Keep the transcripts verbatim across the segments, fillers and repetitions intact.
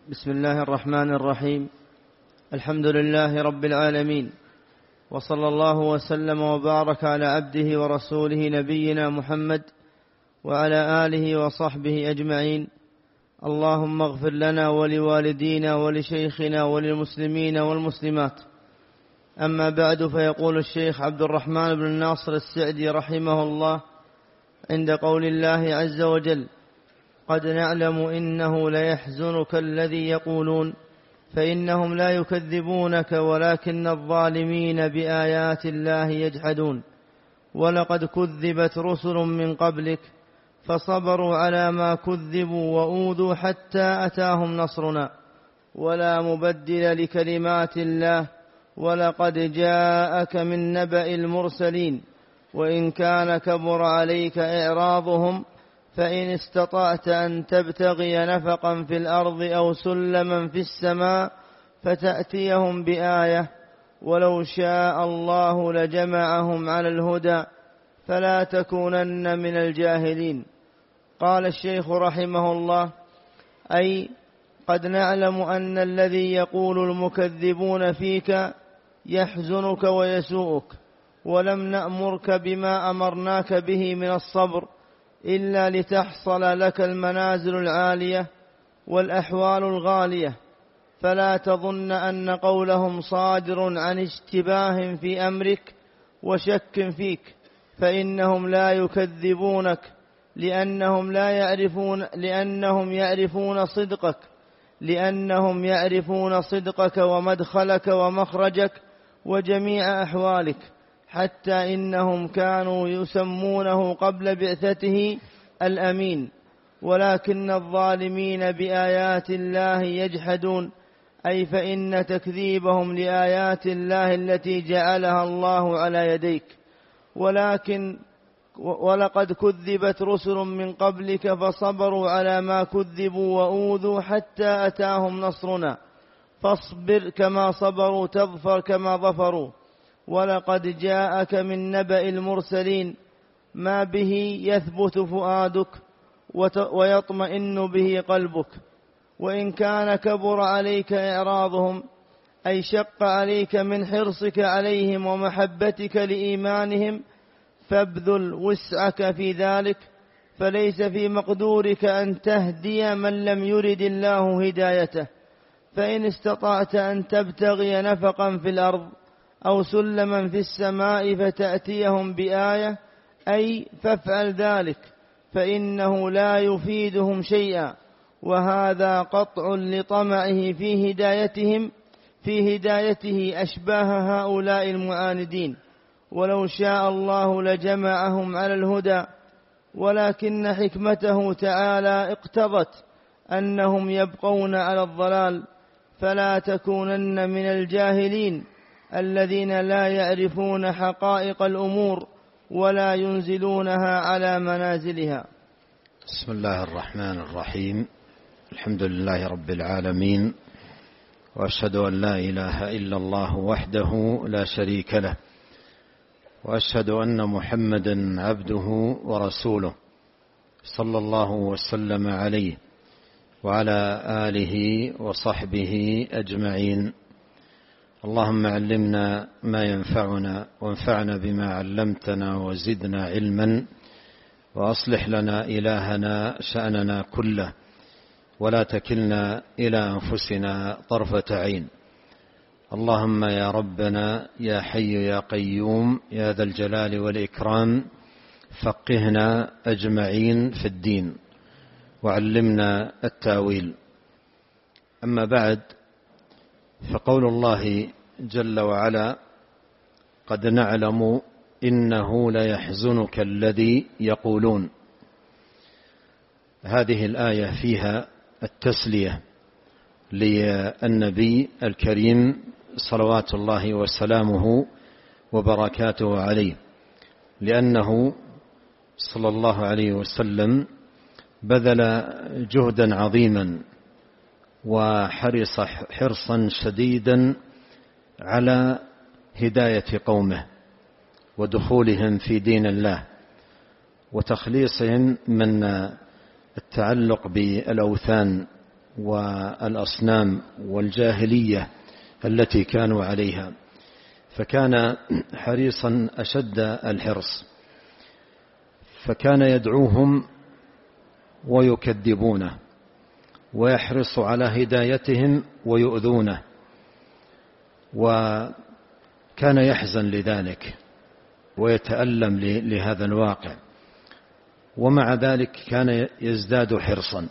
بسم الله الرحمن الرحيم. الحمد لله رب العالمين، وصلى الله وسلم وبارك على عبده ورسوله نبينا محمد وعلى آله وصحبه أجمعين. اللهم اغفر لنا ولوالدينا ولشيخنا وللمسلمين والمسلمات. أما بعد، فيقول الشيخ عبد الرحمن بن ناصر السعدي رحمه الله عند قول الله عز وجل: قد نعلم إنه ليحزنك الذي يقولون فإنهم لا يكذبونك ولكن الظالمين بآيات الله يجحدون. ولقد كذبت رسل من قبلك فصبروا على ما كذبوا وأوذوا حتى أتاهم نصرنا ولا مبدل لكلمات الله. ولقد جاءك من نبأ المرسلين وإن كان كبر عليك إعراضهم فإن استطعت أن تبتغي نفقا في الأرض أو سلما في السماء فتأتيهم بآية ولو شاء الله لجمعهم على الهدى فلا تكونن من الجاهلين. قال الشيخ رحمه الله: أي قد نعلم أن الذي يقول المكذبون فيك يحزنك ويسوءك، ولم نأمرك بما أمرناك به من الصبر إلا لتحصل لك المنازل العالية والأحوال الغالية، فلا تظن أن قولهم صادر عن اشتباه في أمرك وشك فيك، فإنهم لا يكذبونك لأنهم لا يعرفون لأنهم يعرفون صدقك لأنهم يعرفون صدقك ومدخلك ومخرجك وجميع أحوالك، حتى إنهم كانوا يسمونه قبل بعثته الأمين. ولكن الظالمين بآيات الله يجحدون، أي فإن تكذيبهم لآيات الله التي جعلها الله على يديك. ولكن ولقد كذبت رسل من قبلك فصبروا على ما كذبوا وأوذوا حتى أتاهم نصرنا، فاصبر كما صبروا تظفر كما ظفروا. ولقد جاءك من نبأ المرسلين ما به يثبت فؤادك ويطمئن به قلبك. وإن كان كبر عليك إعراضهم، أي شق عليك من حرصك عليهم ومحبتك لإيمانهم، فابذل وسعك في ذلك، فليس في مقدورك أن تهدي من لم يرد الله هدايته. فإن استطعت أن تبتغي نفقا في الأرض أو سلما في السماء فتأتيهم بآية، أي فافعل ذلك، فإنه لا يفيدهم شيئا، وهذا قطع لطمعه في هدايتهم في هدايته أشباه هؤلاء المعاندين. ولو شاء الله لجمعهم على الهدى، ولكن حكمته تعالى اقتضت أنهم يبقون على الضلال، فلا تكونن من الجاهلين الذين لا يعرفون حقائق الأمور ولا ينزلونها على منازلها. بسم الله الرحمن الرحيم. الحمد لله رب العالمين، وأشهد أن لا إله إلا الله وحده لا شريك له، وأشهد أن محمدا عبده ورسوله صلى الله وسلم عليه وعلى آله وصحبه أجمعين. اللهم علمنا ما ينفعنا وانفعنا بما علمتنا وزدنا علما، وأصلح لنا إلهنا شأننا كله، ولا تكلنا إلى أنفسنا طرفة عين. اللهم يا ربنا يا حي يا قيوم يا ذا الجلال والإكرام، فقهنا أجمعين في الدين وعلمنا التأويل. أما بعد، فقول الله جل وعلا: قد نعلم إنه ليحزنك الذي يقولون. هذه الآية فيها التسلية للنبي الكريم صلوات الله وسلامه وبركاته عليه، لأنه صلى الله عليه وسلم بذل جهدا عظيما وحرص حرصا شديدا على هداية قومه ودخولهم في دين الله وتخليصهم من التعلق بالأوثان والأصنام والجاهلية التي كانوا عليها، فكان حريصا أشد الحرص، فكان يدعوهم ويكذبونه، ويحرص على هدايتهم ويؤذونه، وكان يحزن لذلك ويتألم لهذا الواقع، ومع ذلك كان يزداد حرصا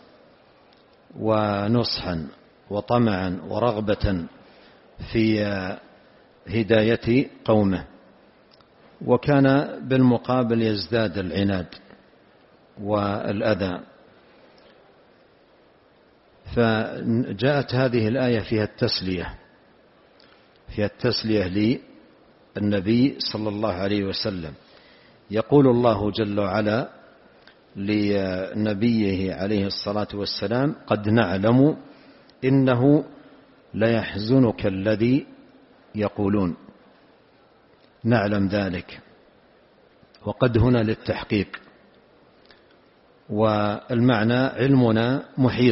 ونصحا وطمعا ورغبة في هداية قومه، وكان بالمقابل يزداد العناد والأذى. فجاءت هذه الآية فيها التسلية فيها التسلية للنبي صلى الله عليه وسلم. يقول الله جل وعلا لنبيه عليه الصلاة والسلام: قد نعلم إنه ليحزنك الذي يقولون. نعلم ذلك، وقد هنا للتحقيق، والمعنى علمنا محيط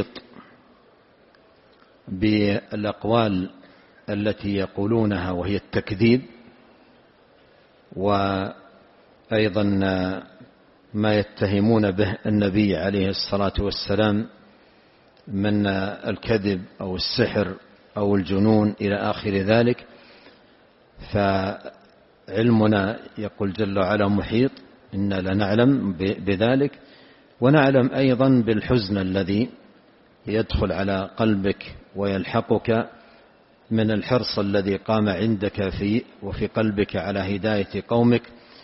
بالأقوال التي يقولونها وهي التكذيب، وأيضا ما يتهمون به النبي عليه الصلاة والسلام من الكذب أو السحر أو الجنون إلى آخر ذلك. فعلمنا يقول جل وعلا محيط، إنا لنعلم بذلك، ونعلم أيضا بالحزن الذي يدخل على قلبك ويلحقك من الحرص الذي قام عندك في وفي قلبك على هداية قومك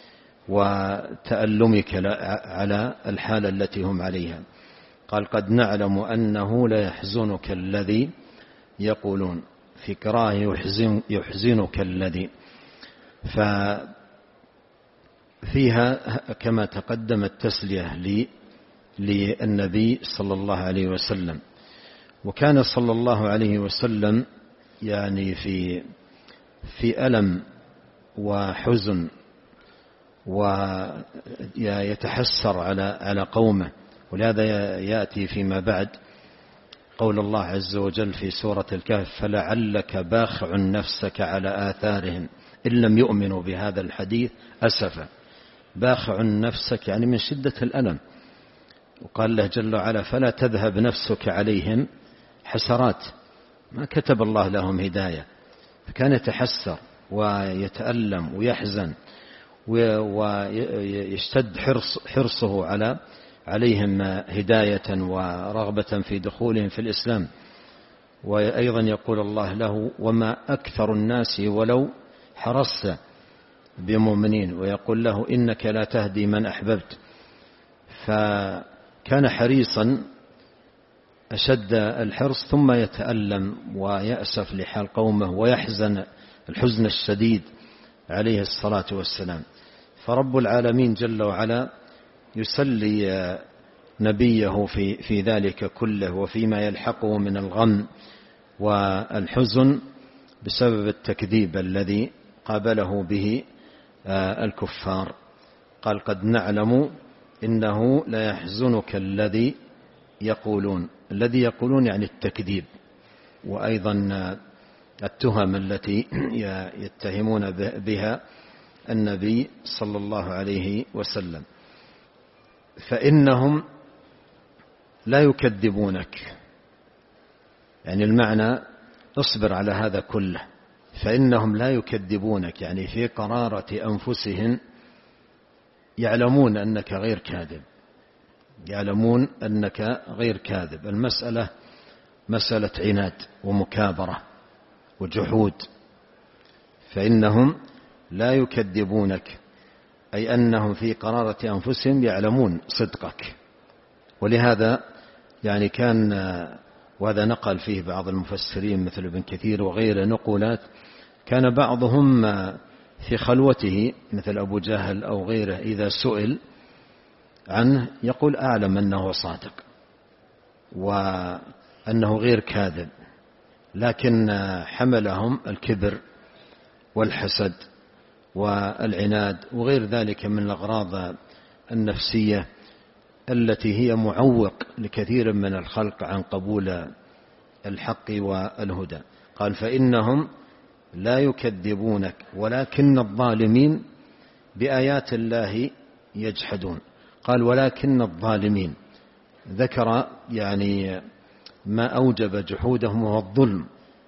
وتألمك على الحالة التي هم عليها. قال: قد نعلم أنه ليحزنك الذي يقولون، في قراءة يحزن يحزنك الذي. ففيها كما تقدم التسلية للنبي صلى الله عليه وسلم. وكان صلى الله عليه وسلم يعني في في ألم وحزن، ويتحسر على على قومه. ولهذا يأتي فيما بعد قول الله عز وجل في سورة الكهف: فلعلك باخع نفسك على آثارهم إن لم يؤمنوا بهذا الحديث أسفا. باخع نفسك يعني من شدة الألم. وقال له جل وعلا: فلا تذهب نفسك عليهم حسرات، ما كتب الله لهم هداية. فكان يتحسر ويتألم ويحزن ويشتد حرص حرصه على عليهم هداية ورغبة في دخولهم في الإسلام. وأيضا يقول الله له: وما أكثر الناس ولو حرصت بمؤمنين، ويقول له: إنك لا تهدي من أحببت. فكان حريصا أشد الحرص، ثم يتألم ويأسف لحال قومه ويحزن الحزن الشديد عليه الصلاة والسلام. فرب العالمين جل وعلا يسلي نبيه في في ذلك كله وفيما يلحقه من الغم والحزن بسبب التكذيب الذي قابله به الكفار. قال: قد نعلم إنه ليحزنك الذي يقولون. الذي يقولون يعني التكذيب، وأيضا التهم التي يتهمون بها النبي صلى الله عليه وسلم. فإنهم لا يكذبونك، يعني المعنى اصبر على هذا كله. فإنهم لا يكذبونك يعني في قرارة أنفسهم يعلمون أنك غير كاذب، يعلمون أنك غير كاذب. المسألة مسألة عناد ومكابرة وجحود. فإنهم لا يكذبونك أي أنهم في قرارة أنفسهم يعلمون صدقك. ولهذا يعني كان، وهذا نقل فيه بعض المفسرين مثل ابن كثير وغيره نقولات، كان بعضهم في خلوته مثل أبو جهل أو غيره إذا سئل عنه يقول: أعلم أنه صادق وأنه غير كاذب، لكن حملهم الكبر والحسد والعناد وغير ذلك من الأغراض النفسية التي هي معوق لكثير من الخلق عن قبول الحق والهدى. قال فإنهم لا يكذبونك ولكن الظالمين بآيات الله يجحدون. قال ولكن الظالمين، ذكر يعني ما أوجب جحودهم وهو الظلم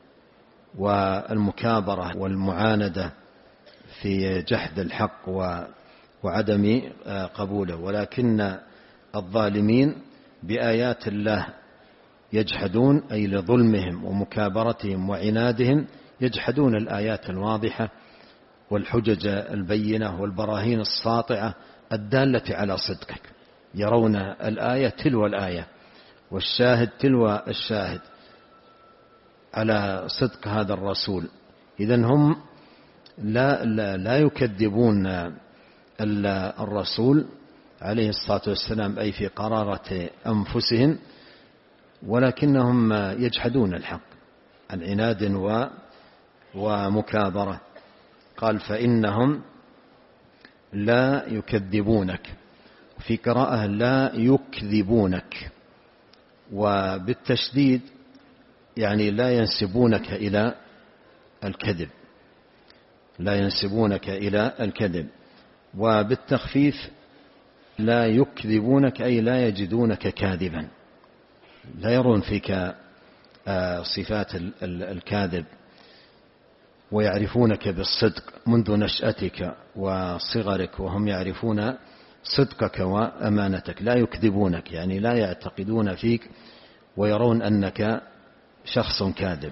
والمكابرة والمعاندة في جحد الحق وعدم قبوله. ولكن الظالمين بآيات الله يجحدون، أي لظلمهم ومكابرتهم وعنادهم يجحدون الآيات الواضحة والحجج البينة والبراهين الساطعة الدالة على صدقك. يرون الآية تلو الآية والشاهد تلو الشاهد على صدق هذا الرسول. إذن هم لا, لا, لا يكذبون الرسول عليه الصلاة والسلام أي في قرارة أنفسهم، ولكنهم يجحدون الحق عن عناد ومكابرة. قال فإنهم لا يكذبونك، في قراءة لا يكذبونك، وبالتشديد يعني لا ينسبونك إلى الكذب، لا ينسبونك إلى الكذب. وبالتخفيف لا يكذبونك أي لا يجدونك كاذبا، لا يرون فيك صفات الكاذب، ويعرفونك بالصدق منذ نشأتك وصغرك، وهم يعرفون صدقك وأمانتك. لا يكذبونك يعني لا يعتقدون فيك ويرون أنك شخص كاذب.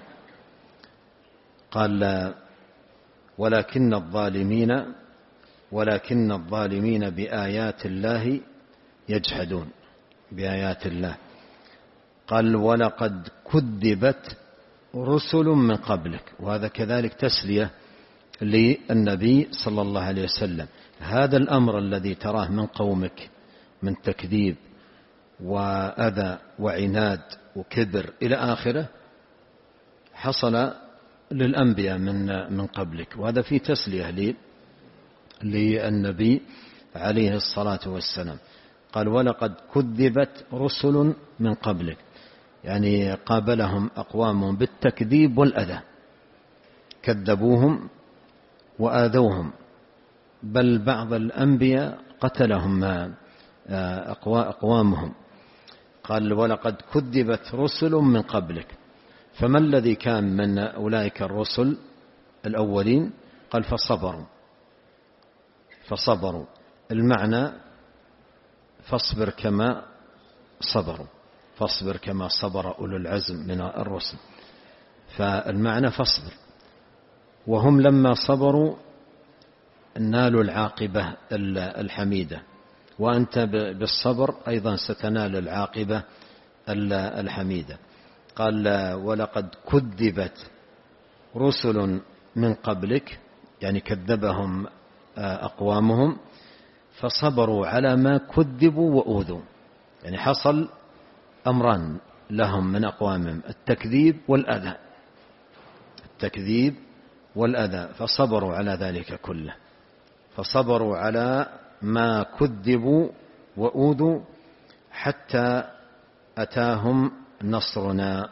قال ولكن الظالمين ولكن الظالمين بآيات الله يجحدون، بآيات الله. قال ولقد كذبت رسل من قبلك، وهذا كذلك تسلية للنبي صلى الله عليه وسلم. هذا الأمر الذي تراه من قومك من تكذيب وأذى وعناد وكبر إلى آخره حصل للأنبياء من من قبلك، وهذا في تسلية للنبي عليه الصلاة والسلام. قال ولقد كذبت رسل من قبلك، يعني قابلهم أقوامهم بالتكذيب والأذى، كذبوهم وآذوهم، بل بعض الأنبياء قتلهم أقوامهم. قال ولقد كذبت رسل من قبلك، فما الذي كان من أولئك الرسل الأولين؟ قال فصبروا فصبروا المعنى فاصبر كما صبروا، فاصبر كما صبر أولو العزم من الرسل. فالمعنى فاصبر، وهم لما صبروا نالوا العاقبة الحميدة، وأنت بالصبر أيضا ستنال العاقبة الحميدة. قال ولقد كذبت رسل من قبلك، يعني كذبهم أقوامهم، فصبروا على ما كذبوا وأوذوا، يعني حصل أمران لهم من أقوامهم، التكذيب والأذى، التكذيب والأذى، فصبروا على ذلك كله، فصبروا على ما كذبوا وأوذوا حتى أتاهم نصرنا.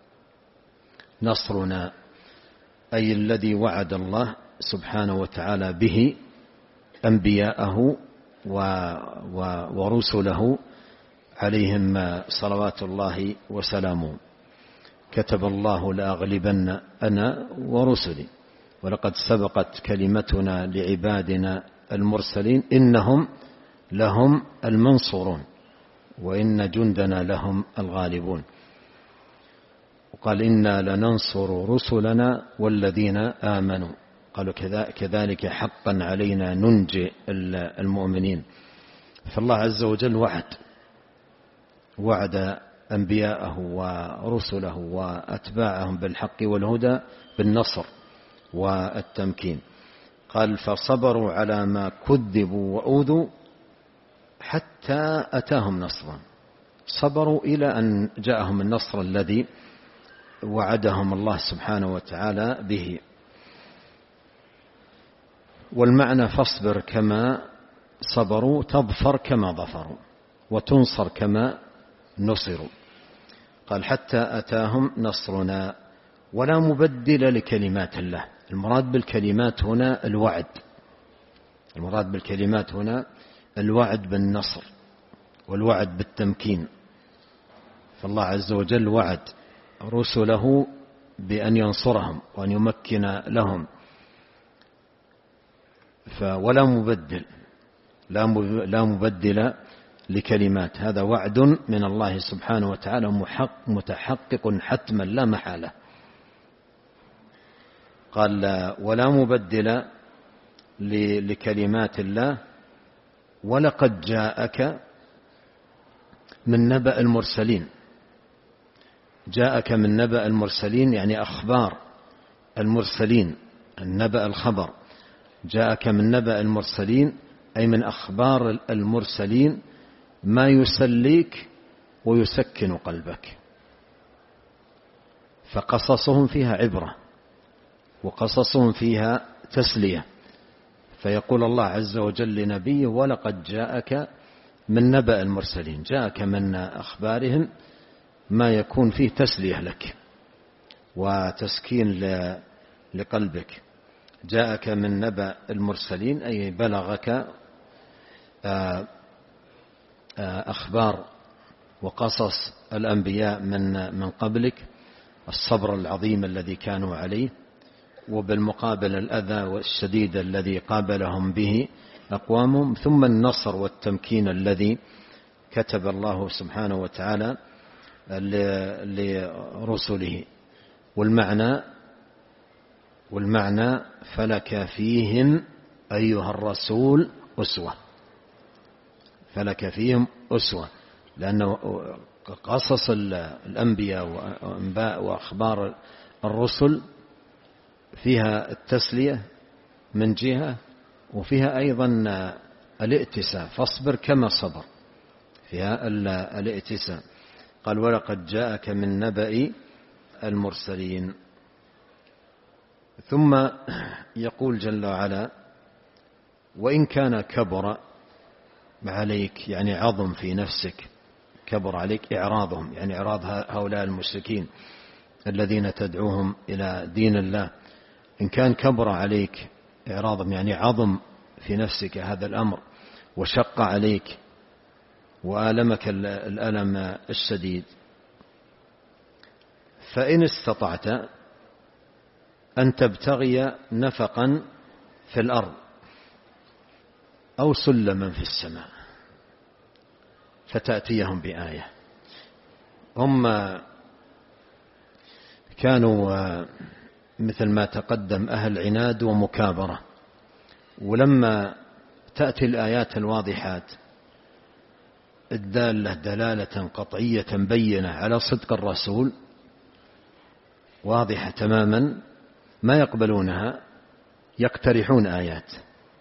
نصرنا أي الذي وعد الله سبحانه وتعالى به أنبياءه ورسله عليهم صلوات الله وسلامه. كتب الله لأغلبن أنا ورسلي، ولقد سبقت كلمتنا لعبادنا المرسلين إنهم لهم المنصورون وإن جندنا لهم الغالبون. وقال إنا لننصر رسلنا والذين آمنوا، قالوا كذلك حقا علينا ننجي المؤمنين. فالله عز وجل وعد وعد أنبياءه ورسله وأتباعهم بالحق والهدى بالنصر والتمكين. قال فصبروا على ما كذبوا وأوذوا حتى أتاهم نصرا، صبروا إلى أن جاءهم النصر الذي وعدهم الله سبحانه وتعالى به. والمعنى فاصبر كما صبروا تظفر كما ظفروا وتنصر كما نصروا. قال حتى أتاهم نصرنا ولا مبدل لكلمات الله. المراد بالكلمات هنا الوعد، المراد بالكلمات هنا الوعد بالنصر والوعد بالتمكين. فالله عز وجل وعد رسله بأن ينصرهم وأن يمكن لهم، ولا مبدل لا مبدل لكلمات، هذا وعد من الله سبحانه وتعالى متحقق حتما لا محالة. قال ولا مبدل لكلمات الله ولقد جاءك من نبأ المرسلين. جاءك من نبأ المرسلين يعني أخبار المرسلين، النبأ الخبر. جاءك من نبأ المرسلين أي من أخبار المرسلين ما يسليك ويسكن قلبك. فقصصهم فيها عبرة وقصصهم فيها تسلية. فيقول الله عز وجل لنبيه ولقد جاءك من نبأ المرسلين، جاءك من أخبارهم ما يكون فيه تسلية لك وتسكين لقلبك. جاءك من نبأ المرسلين أي بلغك أخبار وقصص الأنبياء من من قبلك، الصبر العظيم الذي كانوا عليه، وبالمقابل الأذى والشديد الذي قابلهم به أقوامهم، ثم النصر والتمكين الذي كتب الله سبحانه وتعالى لرسله. والمعنى والمعنى فلك فيهم أيها الرسول أسوة، فلك فيهم أسوة، لأنه قصص الأنبياء وأنباء وأخبار الرسل فيها التسلية من جهة، وفيها أيضا الائتساء، فاصبر كما صبر، فيها الائتساء. قال ولقد جاءك من نبأ المرسلين. ثم يقول جل وعلا وإن كان كبر عليك، يعني عظم في نفسك، كبر عليك إعراضهم، يعني إعراض هؤلاء المشركين الذين تدعوهم إلى دين الله. إن كان كبر عليك إعراضهم يعني عظم في نفسك هذا الأمر وشق عليك وآلمك الألم الشديد، فإن استطعت أن تبتغي نفقا في الأرض أو سلما في السماء فتأتيهم بآية. هم كانوا مثل ما تقدم أهل عناد ومكابرة، ولما تأتي الآيات الواضحات الدالة دلالة قطعية بينة على صدق الرسول واضحة تماما ما يقبلونها، يقترحون آيات،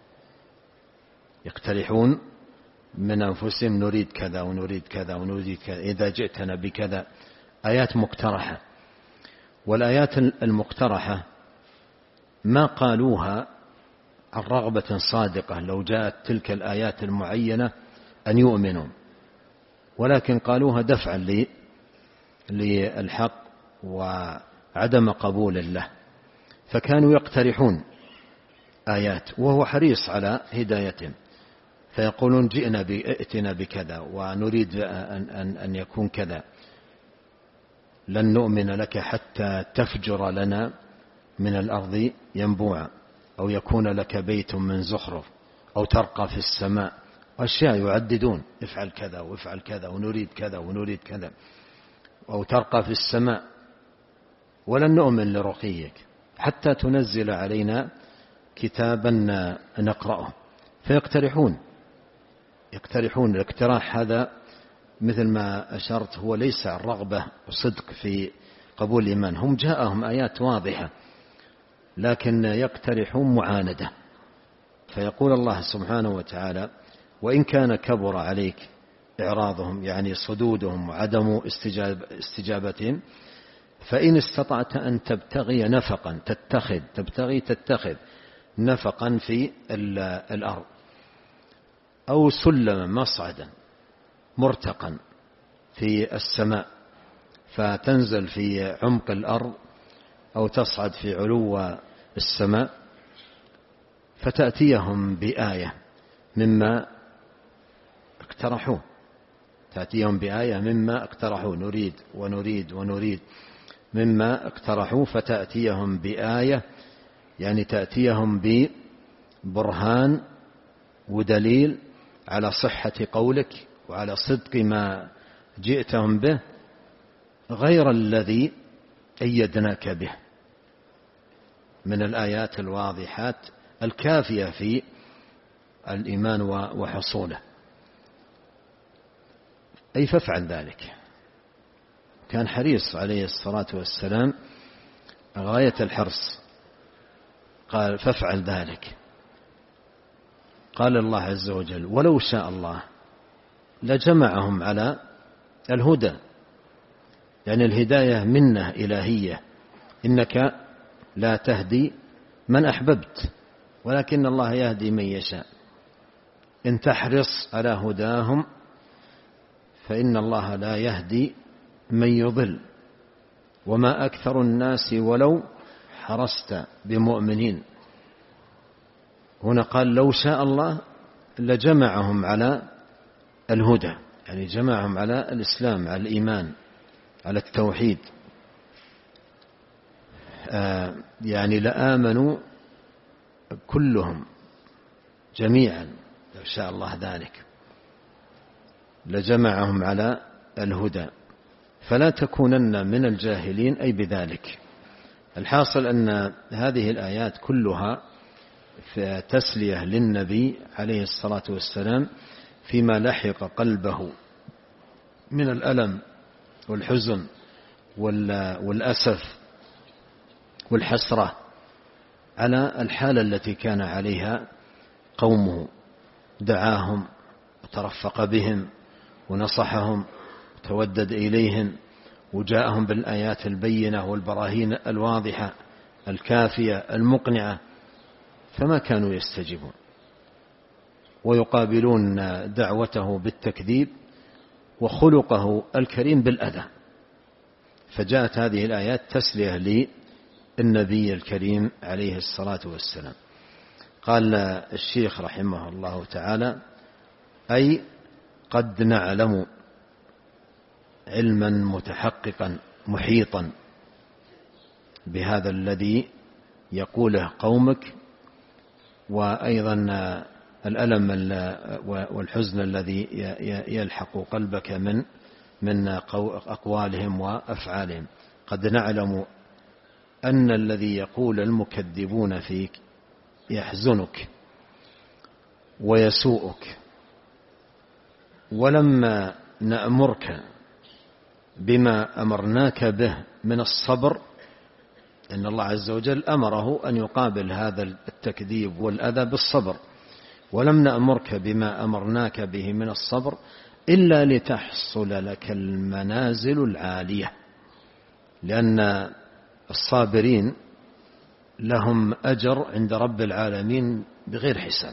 يقترحون من أنفسهم نريد كذا ونريد كذا ونريد كذا، إذا جئتنا بكذا، آيات مقترحة. والآيات المقترحة ما قالوها عن رغبة صادقة لو جاءت تلك الآيات المعينة أن يؤمنوا، ولكن قالوها دفعا للحق وعدم قبول الله، فكانوا يقترحون آيات وهو حريص على هدايتهم، فيقولون جئنا ائتنا بكذا ونريد أن, أن, أن يكون كذا، لن نؤمن لك حتى تفجر لنا من الأرض ينبوعا، أو يكون لك بيت من زخرف، أو ترقى في السماء، أشياء يعددون، افعل كذا وافعل كذا ونريد كذا ونريد كذا، أو ترقى في السماء، ولن نؤمن لرقيك حتى تنزل علينا كتابا نقرأه. فيقترحون يقترحون الاقتراح هذا مثل ما أشرت هو ليس الرغبة وصدق في قبول الإيمان، هم جاءهم آيات واضحة لكن يقترحون معاندة. فيقول الله سبحانه وتعالى وإن كان كبر عليك إعراضهم يعني صدودهم وعدم استجاب استجابتهم، فإن استطعت أن تبتغي نفقا تتخذ تبتغي تتخذ نفقا في الأرض، أو سلما مصعدا مرتقا في السماء فتنزل في عمق الأرض أو تصعد في علو السماء فتأتيهم بآية مما اقترحوه تأتيهم بآية مما اقترحوه نريد ونريد ونريد مما اقترحوه فتأتيهم بآية يعني تأتيهم ببرهان ودليل على صحة قولك وعلى صدق ما جئتهم به غير الذي أيدناك به من الآيات الواضحات الكافية في الإيمان وحصوله. أي فافعل ذلك. كان حريص عليه الصلاة والسلام غاية الحرص. قال فافعل ذلك. قال الله عز وجل ولو شاء الله لجمعهم على الهدى يعني الهداية منة إلهية إنك لا تهدي من أحببت ولكن الله يهدي من يشاء إن تحرص على هداهم فإن الله لا يهدي من يضل وما أكثر الناس ولو حرصت بمؤمنين. هنا قال لو شاء الله لجمعهم على الهدى يعني جمعهم على الإسلام على الإيمان على التوحيد آه يعني لآمنوا كلهم جميعا لو شاء الله ذلك لجمعهم على الهدى فلا تكونن من الجاهلين أي بذلك. الحاصل أن هذه الآيات كلها في تسلية للنبي عليه الصلاة والسلام فيما لحق قلبه من الألم والحزن والأسف والحسرة على الحالة التي كان عليها قومه. دعاهم وترفق بهم ونصحهم وتودد إليهم وجاءهم بالآيات البينة والبراهين الواضحة الكافية المقنعة فما كانوا يستجيبون ويقابلون دعوته بالتكذيب وخلقه الكريم بالأذى. فجاءت هذه الآيات تسلية للنبي الكريم عليه الصلاة والسلام. قال الشيخ رحمه الله تعالى أي قد نعلم علما متحققا محيطا بهذا الذي يقوله قومك وأيضا الألم والحزن الذي يلحق قلبك من من أقوالهم وأفعالهم. قد نعلم أن الذي يقول المكذبون فيك يحزنك ويسوءك ولما نأمرك بما أمرناك به من الصبر إن الله عز وجل أمره أن يقابل هذا التكذيب والأذى بالصبر ولم نأمرك بما أمرناك به من الصبر إلا لتحصل لك المنازل العالية لأن الصابرين لهم أجر عند رب العالمين بغير حساب.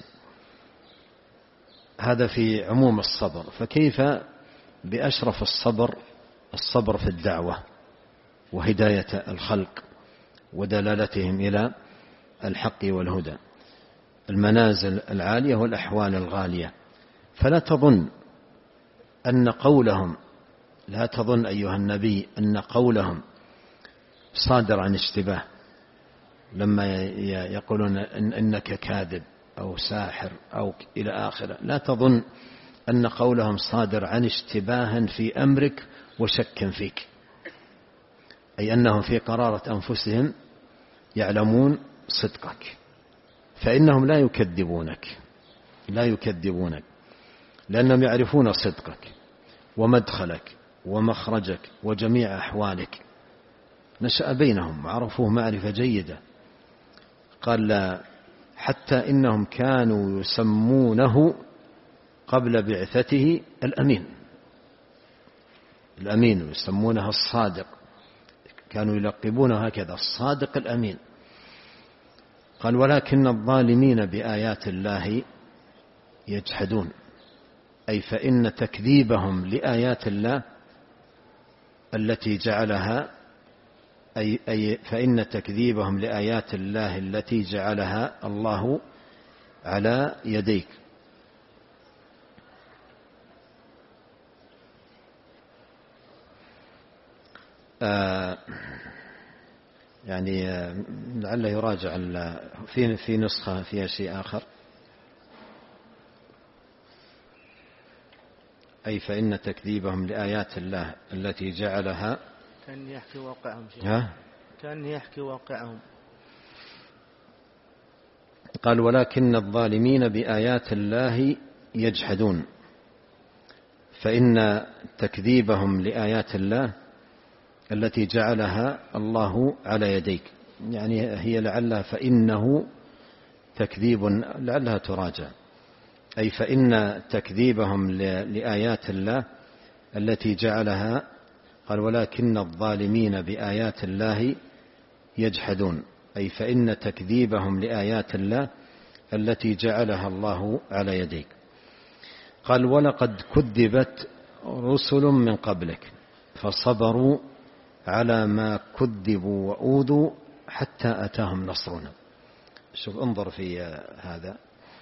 هذا في عموم الصبر فكيف بأشرف الصبر الصبر في الدعوة وهداية الخلق ودلالتهم إلى الحق والهدى المنازل العالية والأحوال الغالية. فلا تظن أن قولهم لا تظن أيها النبي أن قولهم صادر عن اشتباه لما يقولون إن إنك كاذب أو ساحر أو إلى آخره. لا تظن أن قولهم صادر عن اشتباه في أمرك وشك فيك أي أنهم في قرارة أنفسهم يعلمون صدقك فإنهم لا يكذبونك لا يكذبونك لأنهم يعرفون صدقك ومدخلك ومخرجك وجميع أحوالك نشأ بينهم وعرفوه معرفة جيدة. قال حتى إنهم كانوا يسمونه قبل بعثته الأمين الأمين يسمونه الصادق كانوا يلقبونه هكذا الصادق الأمين. قال ولكن الظالمين بآيات الله يجحدون أي فإن تكذيبهم لآيات الله التي جعلها أي, أي فإن تكذيبهم لآيات الله التي جعلها الله على يديك. آه يعني لعله يراجع في في نسخة فيها شيء آخر، أي فإن تكذيبهم لآيات الله التي جعلها كان يحكي واقعهم شيء. ها؟ كان يحكي واقعهم. قال ولكن الظالمين بآيات الله يجحدون، فإن تكذيبهم لآيات الله التي جعلها الله على يديك، يعني هي لعلها فإنه تكذيب، لعلها تراجع، أي فإن تكذيبهم لآيات الله التي جعلها، قال ولكن الظالمين بآيات الله يجحدون، أي فإن تكذيبهم لآيات الله التي جعلها الله على يديك. قال ولقد كذبت رسل من قبلك فصبروا على ما كذبوا وأوذوا حتى أتاهم نصرنا. شوف انظر في هذا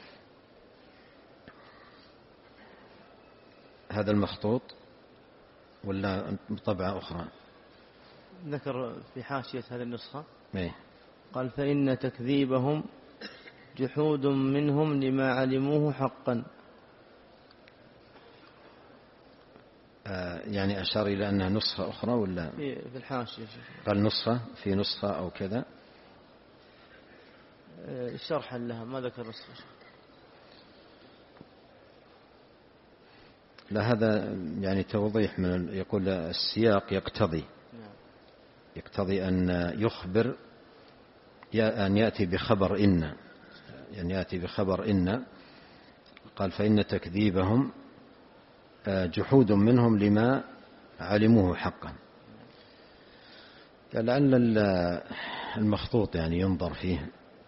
هذا المخطوط ولا طبعة أخرى؟ ذكر في حاشية هذه النسخة ميه. قال فإن تكذيبهم جحود منهم لما علموه حقا. آه يعني أشار إلى أنها نسخة أخرى ولا في الحاشية؟ قال نسخة في نسخة أو كذا شرحا لها، ما ذكر نسخة. لا هذا يعني توضيح من يقول السياق يقتضي يقتضي أن يخبر أن يأتي بخبر إن يعني يأتي بخبر إن قال فإن تكذيبهم جحود منهم لما علموه حقا. لعل المخطوط يعني ينظر فيه.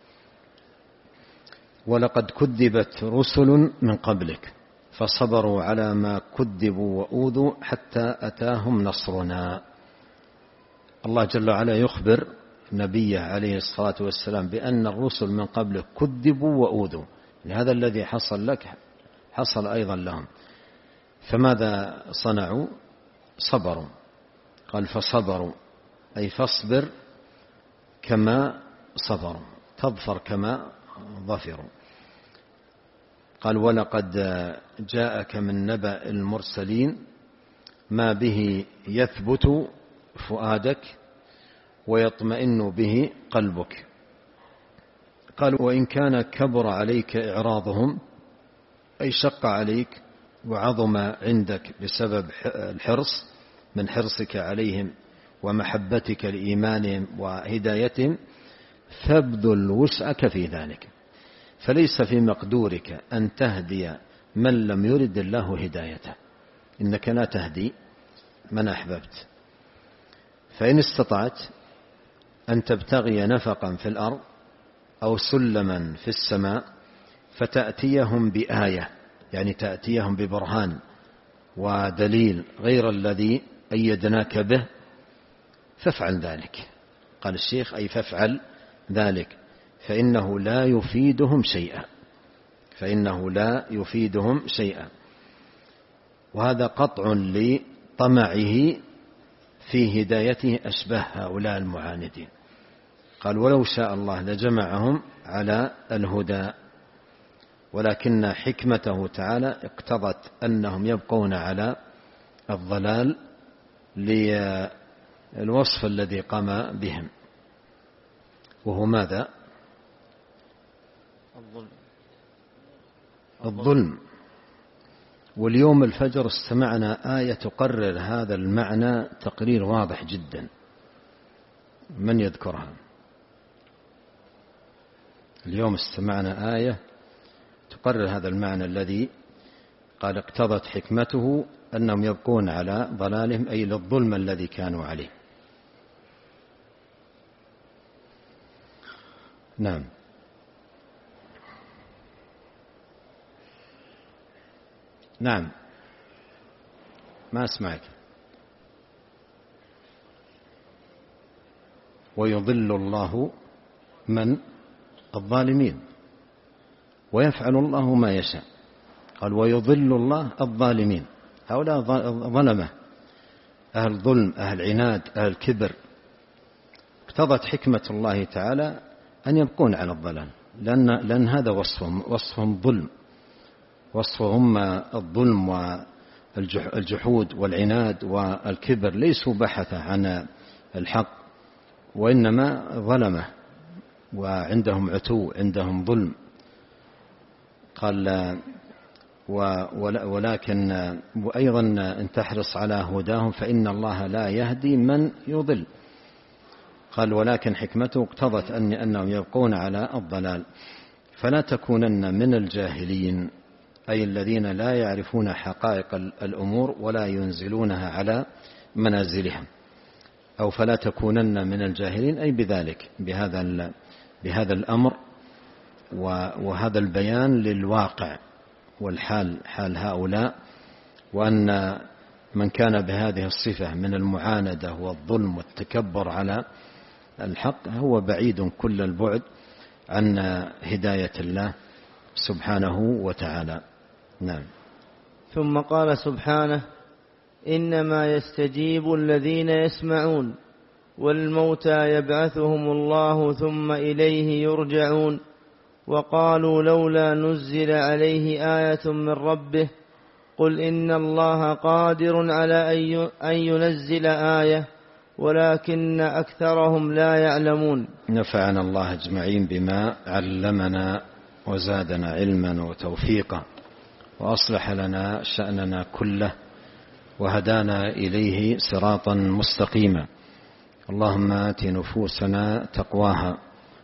ولقد كذبت رسل من قبلك فصبروا على ما كذبوا وأوذوا حتى أتاهم نصرنا. الله جل وعلا يخبر نبيه عليه الصلاة والسلام بأن الرسل من قبلك كذبوا وأوذوا، لهذا الذي حصل لك حصل أيضا لهم. فماذا صنعوا؟ صبروا. قال فصبروا أي فاصبر كما صبروا، تظفر كما ظفروا. قال ولقد جاءك من نبأ المرسلين ما به يثبت فؤادك ويطمئن به قلبك. قال وإن كان كبر عليك إعراضهم أي شق عليك وعظم عندك بسبب الحرص من حرصك عليهم ومحبتك لإيمانهم وهدايتهم، فابذل وسعك في ذلك، فليس في مقدورك أن تهدي من لم يرد الله هدايته، إنك لا تهدي من أحببت. فإن استطعت أن تبتغي نفقا في الأرض أو سلما في السماء فتأتيهم بآية، يعني تأتيهم ببرهان ودليل غير الذي أيدناك به، فافعل ذلك. قال الشيخ أي فافعل ذلك، فإنه لا يفيدهم شيئا فإنه لا يفيدهم شيئا. وهذا قطع لطمعه في هدايته أشبه هؤلاء المعاندين. قال ولو شاء الله لجمعهم على الهدى، ولكن حكمته تعالى اقتضت أنهم يبقون على الضلال للوصف الذي قام بهم، وهو ماذا؟ الظلم. الظلم. واليوم الفجر استمعنا آية تقرر هذا المعنى تقرير واضح جدا. من يذكرها؟ اليوم استمعنا آية تقرر هذا المعنى الذي قال اقتضت حكمته أنهم يبقون على ضلالهم، أي للظلم الذي كانوا عليه. نعم. نعم ما أسمعك. ويضل الله من الظالمين ويفعل الله ما يشاء. قال ويضل الله الظالمين، هؤلاء ظلمة، أهل ظلم، أهل عناد، أهل كبر. اقتضت حكمة الله تعالى أن يبقون على الضلال، لأن, لأن هذا وصفهم، وصفهم ظلم، وصفهم الظلم والجحود والعناد والكبر، ليسوا بحثة عن الحق وإنما ظلمة وعندهم عتو، عندهم ظلم. قال ولكن وأيضا إن تحرص على هداهم فإن الله لا يهدي من يضل. قال ولكن حكمته اقتضت أن أنهم يبقون على الضلال، فلا تكونن من الجاهلين، أي الذين لا يعرفون حقائق الأمور ولا ينزلونها على منازلهم، أو فلا تكونن من الجاهلين أي بذلك، بهذا بهذا الأمر وهذا البيان للواقع والحال، حال هؤلاء، وأن من كان بهذه الصفة من المعاندة والظلم والتكبر على الحق هو بعيد كل البعد عن هداية الله سبحانه وتعالى. نعم. ثم قال سبحانه إنما يستجيب الذين يسمعون والموتى يبعثهم الله ثم إليه يرجعون. وقالوا لولا نزل عليه آية من ربه قل إن الله قادر على أن ينزل آية ولكن أكثرهم لا يعلمون. نفعنا الله أجمعين بما علمنا وزادنا علما وتوفيقا وأصلح لنا شأننا كله وهدانا إليه صراطا مستقيما. اللهم آت نفوسنا تقواها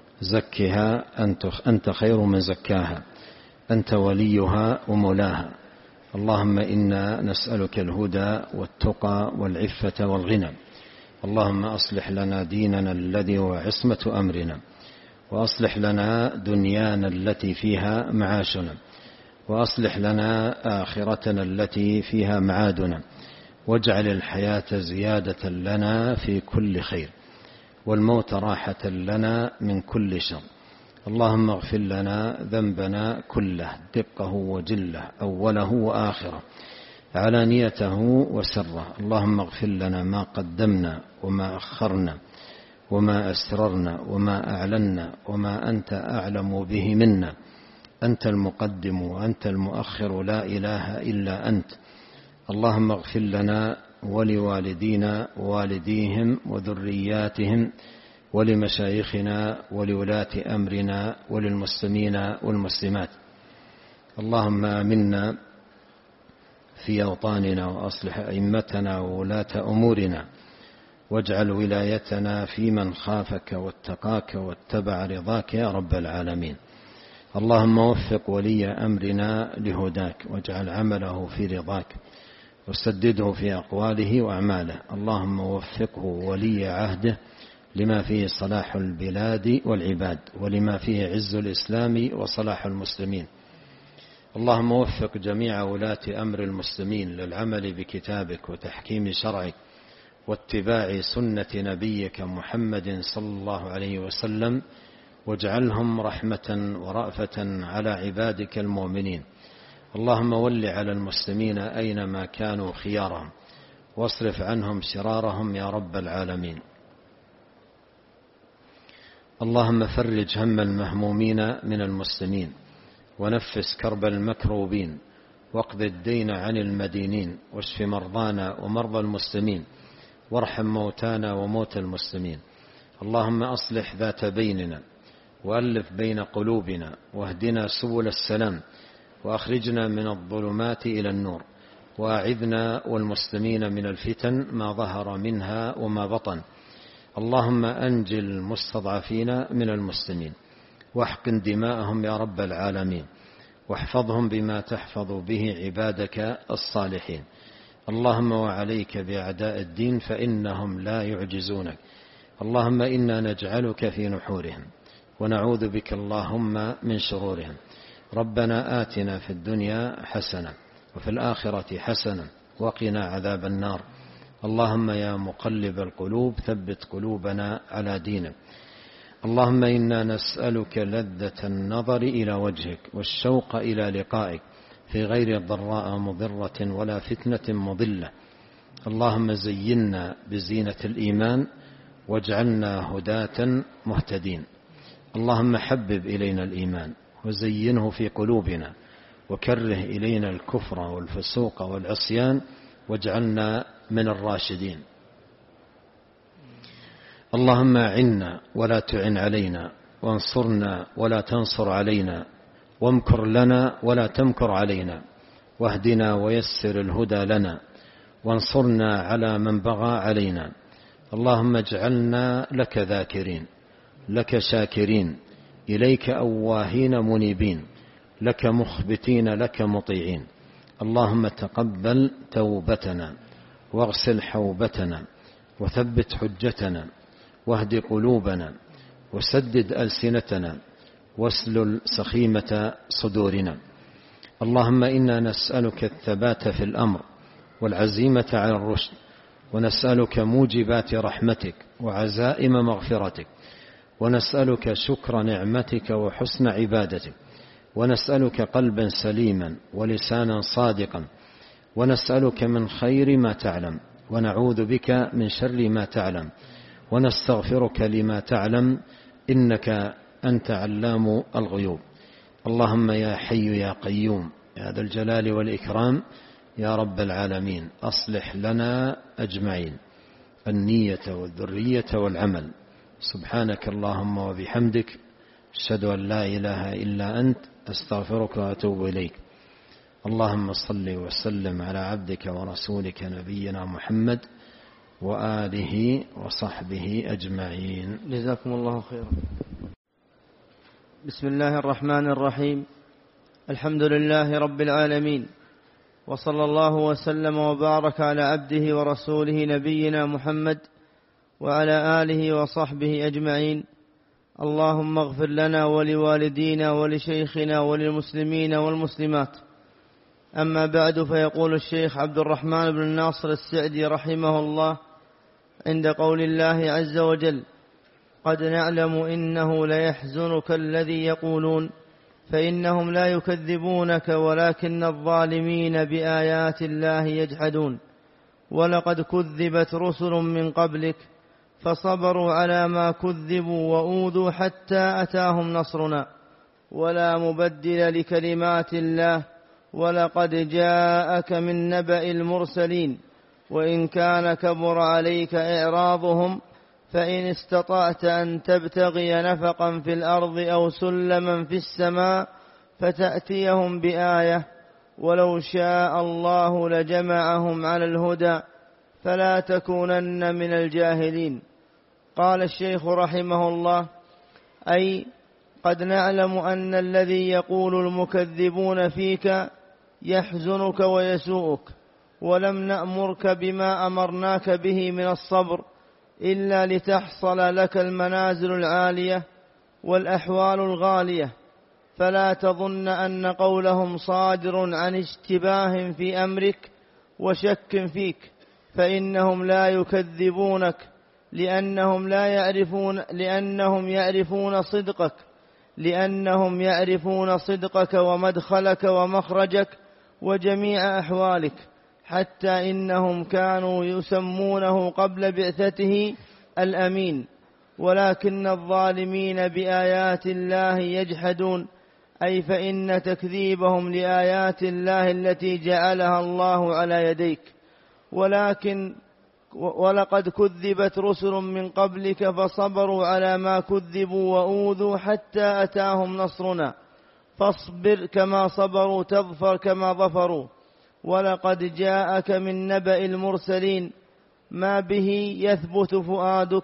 زكها أنت خير من زكاها أنت وليها ومولاها. اللهم إنا نسألك الهدى والتقى والعفة والغنى. اللهم أصلح لنا ديننا الذي هو عصمة أمرنا، وأصلح لنا دنيانا التي فيها معاشنا، وأصلح لنا آخرتنا التي فيها معادنا، واجعل الحياة زيادة لنا في كل خير والموت راحة لنا من كل شر. اللهم اغفر لنا ذنبنا كله دقه وجله أوله وآخره علانيته وسره. اللهم اغفر لنا ما قدمنا وما أخرنا وما أسررنا وما أعلنا وما أنت أعلم به منا. أنت المقدم وأنت المؤخر لا إله إلا أنت. اللهم اغفر لنا ولوالدينا ووالديهم وذرياتهم ولمشايخنا ولولاة أمرنا وللمسلمين والمسلمات. اللهم آمنا في أوطاننا وأصلح أئمتنا وولاة أمورنا واجعل ولايتنا في من خافك واتقاك واتبع رضاك يا رب العالمين. اللهم وفق ولي أمرنا لهداك واجعل عمله في رضاك وسدده في أقواله وأعماله. اللهم وفقه ولي عهده لما فيه صلاح البلاد والعباد ولما فيه عز الإسلام وصلاح المسلمين. اللهم وفق جميع ولاة أمر المسلمين للعمل بكتابك وتحكيم شرعك واتباع سنة نبيك محمد صلى الله عليه وسلم، واجعلهم رحمة ورأفة على عبادك المؤمنين. اللهم ول على المسلمين أينما كانوا خيارهم واصرف عنهم شرارهم يا رب العالمين. اللهم فرج هم المهمومين من المسلمين ونفس كرب المكروبين واقض الدين عن المدينين واشف مرضانا ومرضى المسلمين وارحم موتانا وموتى المسلمين. اللهم أصلح ذات بيننا وألف بين قلوبنا واهدنا سبل السلام وأخرجنا من الظلمات إلى النور وأعذنا والمسلمين من الفتن ما ظهر منها وما بطن. اللهم أنجِ المستضعفين من المسلمين واحقن دماءهم يا رب العالمين واحفظهم بما تحفظ به عبادك الصالحين. اللهم وعليك بأعداء الدين فإنهم لا يعجزونك. اللهم إنا نجعلك في نحورهم ونعوذ بك اللهم من شرورهم. ربنا آتنا في الدنيا حسنة وفي الآخرة حسنة وقنا عذاب النار. اللهم يا مقلب القلوب ثبت قلوبنا على دينك. اللهم إنا نسألك لذة النظر إلى وجهك والشوق إلى لقائك في غير ضراء مضرة ولا فتنة مضلة. اللهم زينا بزينة الإيمان واجعلنا هداة مهتدين. اللهم حبب إلينا الإيمان وزينه في قلوبنا وكره إلينا الكفر والفسوق والعصيان واجعلنا من الراشدين. اللهم أعنا ولا تعن علينا وانصرنا ولا تنصر علينا وامكر لنا ولا تمكر علينا واهدنا ويسر الهدى لنا وانصرنا على من بغى علينا. اللهم اجعلنا لك ذاكرين لك شاكرين إليك أواهين منيبين لك مخبتين لك مطيعين. اللهم تقبل توبتنا واغسل حوبتنا وثبت حجتنا واهد قلوبنا وسدد ألسنتنا واسلل سخيمة صدورنا. اللهم إنا نسألك الثبات في الأمر والعزيمة على الرشد ونسألك موجبات رحمتك وعزائم مغفرتك ونسألك شكر نعمتك وحسن عبادتك ونسألك قلبا سليما ولسانا صادقا ونسألك من خير ما تعلم ونعوذ بك من شر ما تعلم ونستغفرك لما تعلم إنك أنت علام الغيوب. اللهم يا حي يا قيوم يا ذا الجلال والإكرام يا رب العالمين أصلح لنا أجمعين النية والذرية والعمل. سبحانك اللهم وبحمدك أشهد أن لا إله إلا أنت أستغفرك وأتوب إليك. اللهم صل وسلم على عبدك ورسولك نبينا محمد وآله وصحبه أجمعين. جزاكم الله خيرا. بسم الله الرحمن الرحيم. الحمد لله رب العالمين وصلى الله وسلم وبارك على عبده ورسوله نبينا محمد وعلى آله وصحبه أجمعين. اللهم اغفر لنا ولوالدينا ولشيخنا وللمسلمين والمسلمات. أما بعد، فيقول الشيخ عبد الرحمن بن ناصر السعدي رحمه الله عند قول الله عز وجل: قد نعلم إنه ليحزنك الذي يقولون فإنهم لا يكذبونك ولكن الظالمين بآيات الله يجحدون. ولقد كذبت رسل من قبلك فصبروا على ما كذبوا وأوذوا حتى أتاهم نصرنا ولا مبدل لكلمات الله. ولقد جاءك من نبأ المرسلين وإن كان كبر عليك إعراضهم فإن استطعت أن تبتغي نفقا في الأرض أو سلما في السماء فتأتيهم بآية ولو شاء الله لجمعهم على الهدى فلا تكونن من الجاهلين. قال الشيخ رحمه الله: أي قد نعلم أن الذي يقول المكذبون فيك يحزنك ويسوءك، ولم نأمرك بما أمرناك به من الصبر إلا لتحصل لك المنازل العالية والأحوال الغالية. فلا تظن أن قولهم صادر عن اشتباه في أمرك وشك فيك، فإنهم لا يكذبونك لأنهم لا يعرفون لأنهم يعرفون صدقك لأنهم يعرفون صدقك ومدخلك ومخرجك وجميع أحوالك، حتى إنهم كانوا يسمونه قبل بعثته الأمين. ولكن الظالمين بآيات الله يجحدون، أي فإن تكذيبهم لآيات الله التي جعلها الله على يديك. ولكن ولقد كذبت رسل من قبلك فصبروا على ما كذبوا وأوذوا حتى أتاهم نصرنا، فاصبر كما صبروا تظفر كما ظفروا. ولقد جاءك من نبأ المرسلين ما به يثبت فؤادك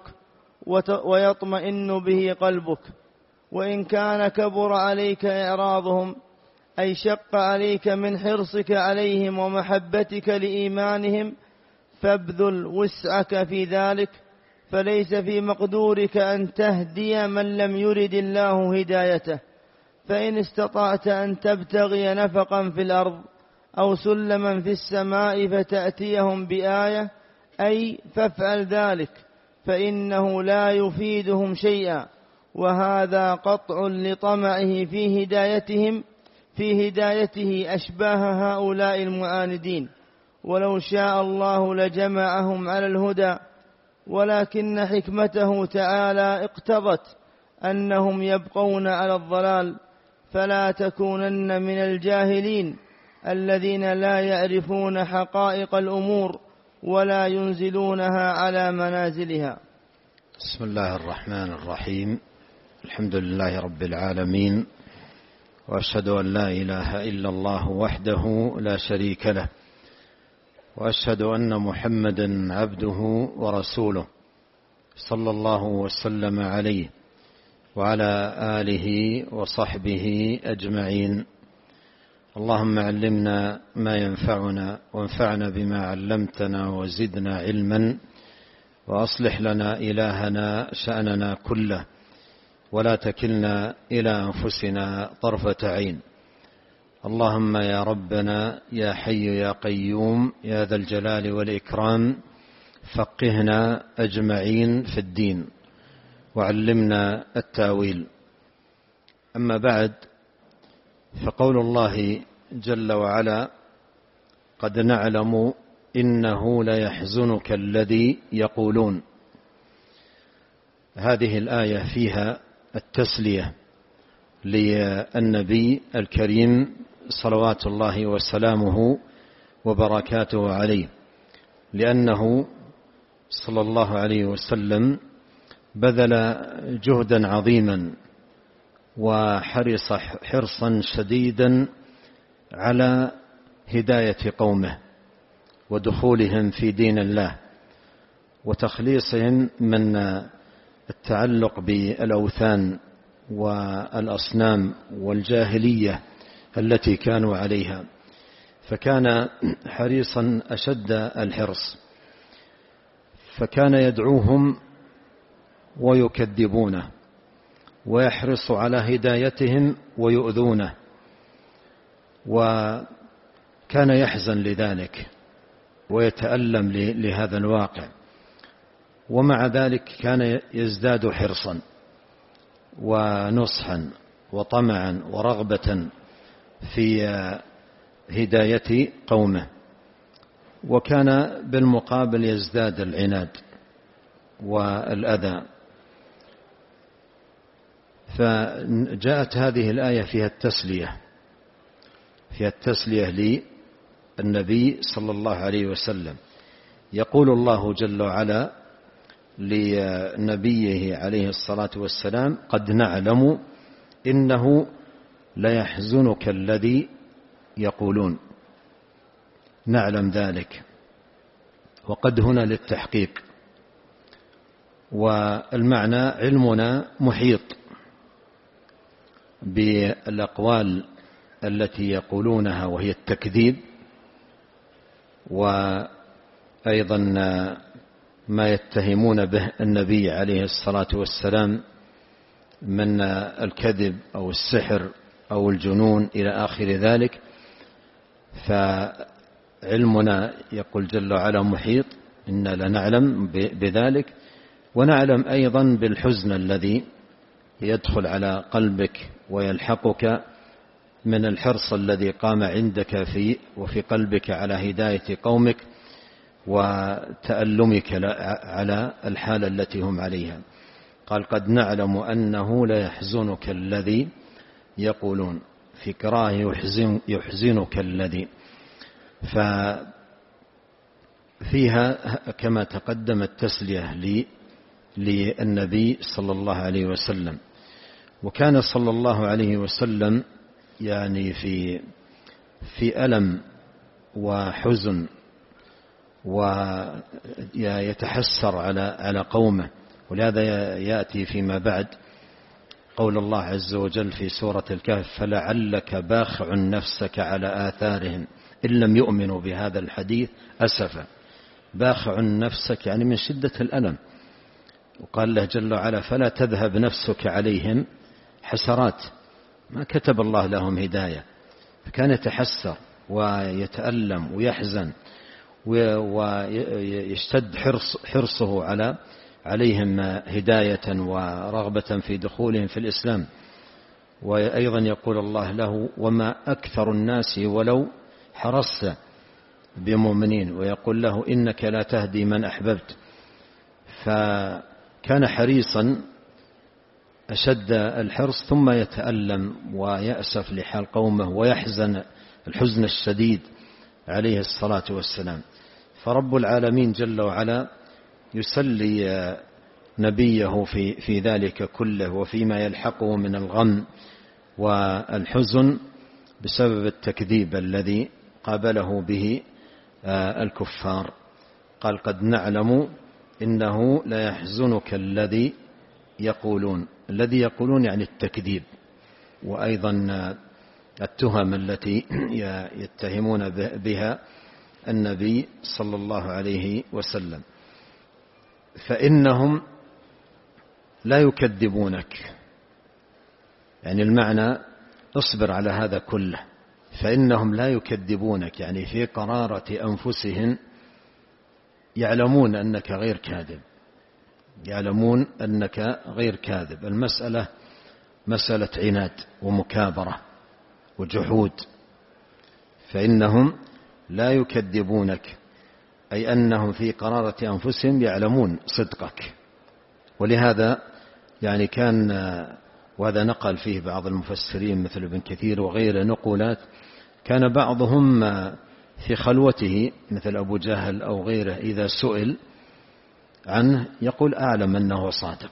ويطمئن به قلبك. وإن كان كبر عليك إعراضهم، أي شق عليك من حرصك عليهم ومحبتك لإيمانهم، فابذل وسعك في ذلك، فليس في مقدورك أن تهدي من لم يرد الله هدايته. فإن استطعت أن تبتغي نفقا في الأرض أو سلما في السماء فتأتيهم بآية، أي فافعل ذلك فإنه لا يفيدهم شيئا، وهذا قطع لطمعه في هدايتهم في هدايته أشباه هؤلاء المعاندين، ولو شاء الله لجمعهم على الهدى، ولكن حكمته تعالى اقتضت أنهم يبقون على الضلال، فلا تكونن من الجاهلين الذين لا يعرفون حقائق الأمور ولا ينزلونها على منازلها. بسم الله الرحمن الرحيم. الحمد لله رب العالمين، وأشهد أن لا إله إلا الله وحده لا شريك له، وأشهد أن محمدا عبده ورسوله صلى الله وسلم عليه وعلى آله وصحبه أجمعين. اللهم علمنا ما ينفعنا وانفعنا بما علمتنا وزدنا علما، وأصلح لنا إلهنا شأننا كله، ولا تكلنا إلى أنفسنا طرفة عين. اللهم يا ربنا يا حي يا قيوم يا ذا الجلال والإكرام، فقهنا أجمعين في الدين وعلمنا التاويل. أما بعد، فقول الله جل وعلا: قد نعلم إنه ليحزنك الذي يقولون. هذه الآية فيها التسلية للنبي الكريم صلوات الله وسلامه وبركاته عليه، لأنه صلى الله عليه وسلم بذل جهدا عظيما وحرص حرصا شديدا على هداية قومه ودخولهم في دين الله وتخليصهم من التعلق بالأوثان والأصنام والجاهلية التي كانوا عليها، فكان حريصا أشد الحرص، فكان يدعوهم ويكذبونه، ويحرص على هدايتهم ويؤذونه، وكان يحزن لذلك ويتألم لهذا الواقع، ومع ذلك كان يزداد حرصا ونصحا وطمعا ورغبة في هداية قومه، وكان بالمقابل يزداد العناد والأذى. فجاءت هذه الآية فيها التسلية فيها التسلية للنبي صلى الله عليه وسلم. يقول الله جل وعلا لنبيه عليه الصلاة والسلام: قد نعلم إنه ليحزنك الذي يقولون. نعلم ذلك، وقد هنا للتحقيق، والمعنى علمنا محيط بالأقوال التي يقولونها وهي التكذيب، وأيضا ما يتهمون به النبي عليه الصلاة والسلام من الكذب أو السحر أو الجنون إلى آخر ذلك. فعلمنا يقول جل وعلا محيط، إنا لنعلم بذلك، ونعلم أيضا بالحزن الذي يدخل على قلبك ويلحقك من الحرص الذي قام عندك فيه وفي قلبك على هداية قومك وتألمك على الحالة التي هم عليها. قال: قد نعلم أنه ليحزنك الذي يقولون، في قراءة يحزن يحزنك الذي. ففيها كما تقدم التسلية للنبي صلى الله عليه وسلم. وكان صلى الله عليه وسلم يعني في في ألم وحزن، ويتحسر على على قومه، ولهذا يأتي فيما بعد قول الله عز وجل في سورة الكهف: فلعلك باخع نفسك على آثارهم إن لم يؤمنوا بهذا الحديث أسفا. باخع نفسك يعني من شدة الألم. وقال له جل وعلا: فلا تذهب نفسك عليهم حسرات، ما كتب الله لهم هداية. فكان يتحسر ويتألم ويحزن ويشتد حرص حرصه على عليهم هداية ورغبة في دخولهم في الإسلام. وأيضا يقول الله له: وما أكثر الناس ولو حرصت بمؤمنين، ويقول له: إنك لا تهدي من أحببت. فكان حريصا أشد الحرص، ثم يتألم ويأسف لحال قومه ويحزن الحزن الشديد عليه الصلاة والسلام. فرب العالمين جل وعلا يسلي نبيه في في ذلك كله وفيما يلحقه من الغم والحزن بسبب التكذيب الذي قابله به الكفار. قال: قد نعلم إنه لا يحزنك الذي يقولون. الذي يقولون يعني التكذيب، وأيضا التهم التي يتهمون بها النبي صلى الله عليه وسلم. فإنهم لا يكذبونك، يعني المعنى اصبر على هذا كله. فإنهم لا يكذبونك يعني في قرارة أنفسهم يعلمون أنك غير كاذب، يعلمون أنك غير كاذب. المسألة مسألة عناد ومكابرة وجحود. فإنهم لا يكذبونك أي أنهم في قرارة أنفسهم يعلمون صدقك. ولهذا يعني كان، وهذا نقل فيه بعض المفسرين مثل ابن كثير وغيره نقولات، كان بعضهم في خلوته مثل أبو جهل أو غيره إذا سئل عنه يقول: أعلم أنه صادق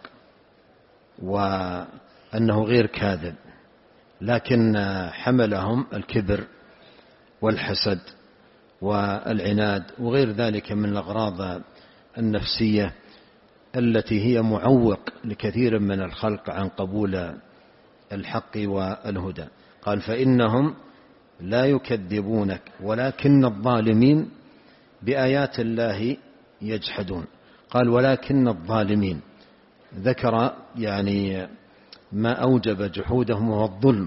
وأنه غير كاذب، لكن حملهم الكبر والحسد والعناد وغير ذلك من الأغراض النفسية التي هي معوق لكثير من الخلق عن قبول الحق والهدى. قال: فإنهم لا يكذبونك ولكن الظالمين بآيات الله يجحدون. قال: ولكن الظالمين، ذكر يعني ما أوجب جحودهم وهو الظلم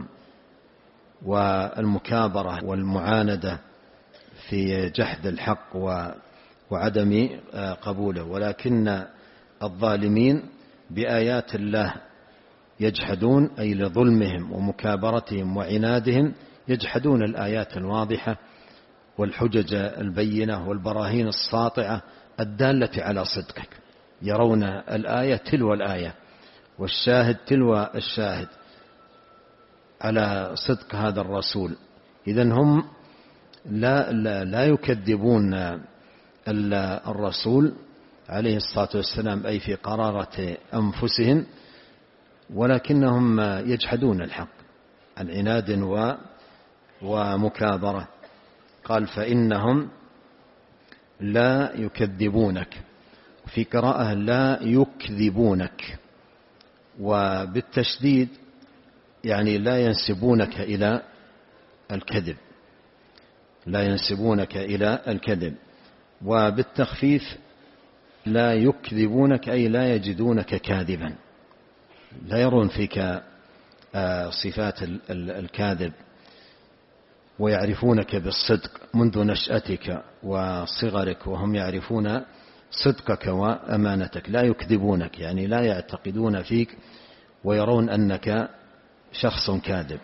والمكابرة والمعاندة في جحد الحق وعدم قبوله. ولكن الظالمين بآيات الله يجحدون أي لظلمهم ومكابرتهم وعنادهم، يجحدون الآيات الواضحة والحجج البينة والبراهين الساطعة الدالة على صدقك. يرون الآية تلو الآية والشاهد تلو الشاهد على صدق هذا الرسول. إذن هم لا, لا, لا يكذبون الرسول عليه الصلاة والسلام أي في قرارة أنفسهم، ولكنهم يجحدون الحق عن عناد ومكابرة. قال: فإنهم لا يكذبونك، في قراءة لا يكذبونك، وبالتشديد يعني لا ينسبونك إلى الكذب، لا ينسبونك إلى الكذب. وبالتخفيف لا يكذبونك أي لا يجدونك كاذبا، لا يرون فيك صفات الكاذب، ويعرفونك بالصدق منذ نشأتك وصغرك، وهم يعرفون صدقك وأمانتك. لا يكذبونك يعني لا يعتقدون فيك ويرون أنك شخص كاذب.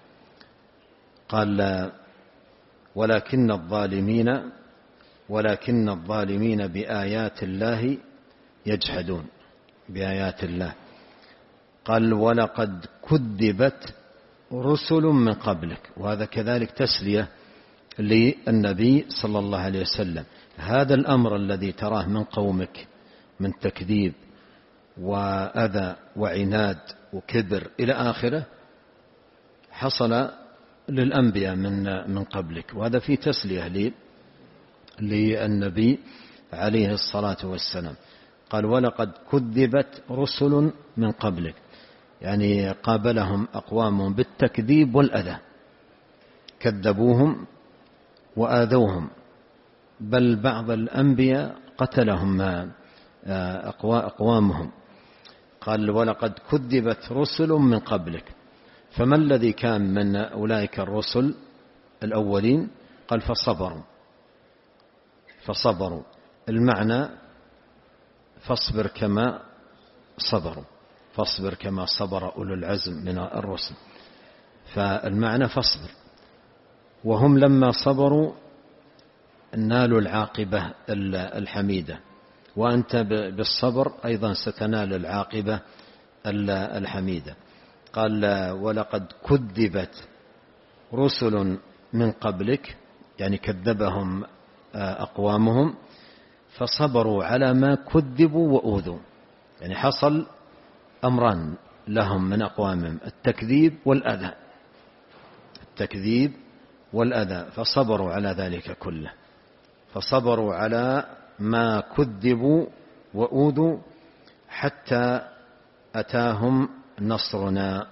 قال: ولكن الظالمين ولكن الظالمين بآيات الله يجحدون، بآيات الله. قال: ولقد كذبت رسل من قبلك، وهذا كذلك تسلية للنبي صلى الله عليه وسلم. هذا الأمر الذي تراه من قومك من تكذيب وأذى وعناد وكبر إلى آخره حصل للأنبياء من من قبلك، وهذا في تسلية للنبي عليه الصلاة والسلام. قال: ولقد كذبت رسل من قبلك، يعني قابلهم أقوامهم بالتكذيب والأذى، كذبوهم وآذوهم، بل بعض الأنبياء قتلهم أقوامهم. قال: ولقد كذبت رسل من قبلك. فما الذي كان من أولئك الرسل الأولين؟ قال: فصبروا فصبروا. المعنى فاصبر كما صبروا، فاصبر كما صبر أولو العزم من الرسل. فالمعنى فاصبر، وهم لما صبروا نالوا العاقبة الحميدة، وأنت بالصبر أيضا ستنال العاقبة الحميدة. قال ولقد كذبت رسل من قبلك، يعني كذبهم أقوامهم، فصبروا على ما كذبوا وأوذوا. يعني حصل أمران لهم من أقوامهم، التكذيب والأذى، التكذيب والأذى، فصبروا على ذلك كله، فصبروا على ما كذبوا وأوذوا حتى أتاهم نصرنا.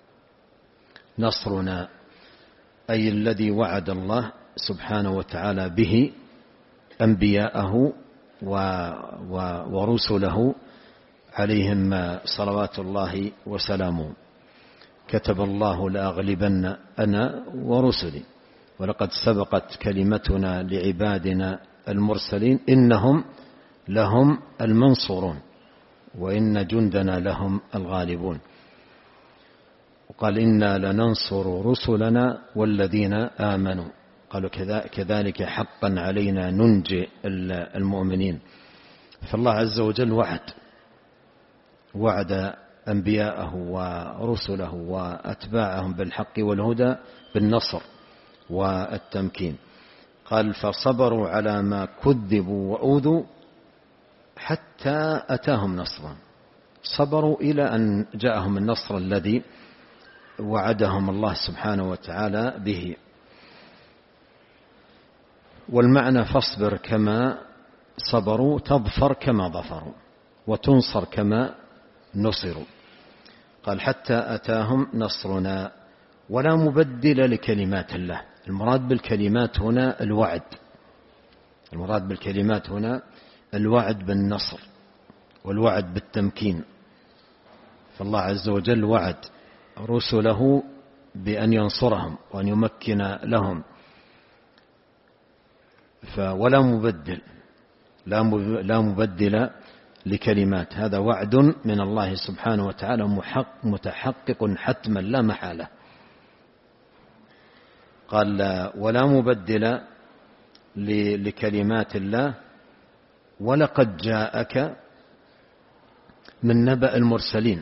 نصرنا أي الذي وعد الله سبحانه وتعالى به أنبياءه ورسله عليهم صلوات الله وسلامه. كتب الله لأغلبن أنا ورسلي، ولقد سبقت كلمتنا لعبادنا المرسلين إنهم لهم المنصورون وإن جندنا لهم الغالبون. وقال إنا لننصر رسلنا والذين آمنوا، قالوا كذلك حقا علينا ننجي المؤمنين. فالله عز وجل وعد وعد أنبياءه ورسله وأتباعهم بالحق والهدى بالنصر والتمكين. قال فصبروا على ما كذبوا وأوذوا حتى أتاهم نصرا، صبروا إلى أن جاءهم النصر الذي وعدهم الله سبحانه وتعالى به. والمعنى فاصبر كما صبروا تظفر كما ظفروا وتنصر كما نصروا. قال حتى أتاهم نصرنا، ولا مبدل لكلمات الله. المراد بالكلمات هنا الوعد، المراد بالكلمات هنا الوعد بالنصر والوعد بالتمكين. فالله عز وجل وعد رسله بأن ينصرهم وأن يمكن لهم، ولا مبدل، لا مبدل لكلمات. هذا وعد من الله سبحانه وتعالى متحقق حتما لا محالة. قال ولا مبدل لكلمات الله. ولقد جاءك من نبأ المرسلين،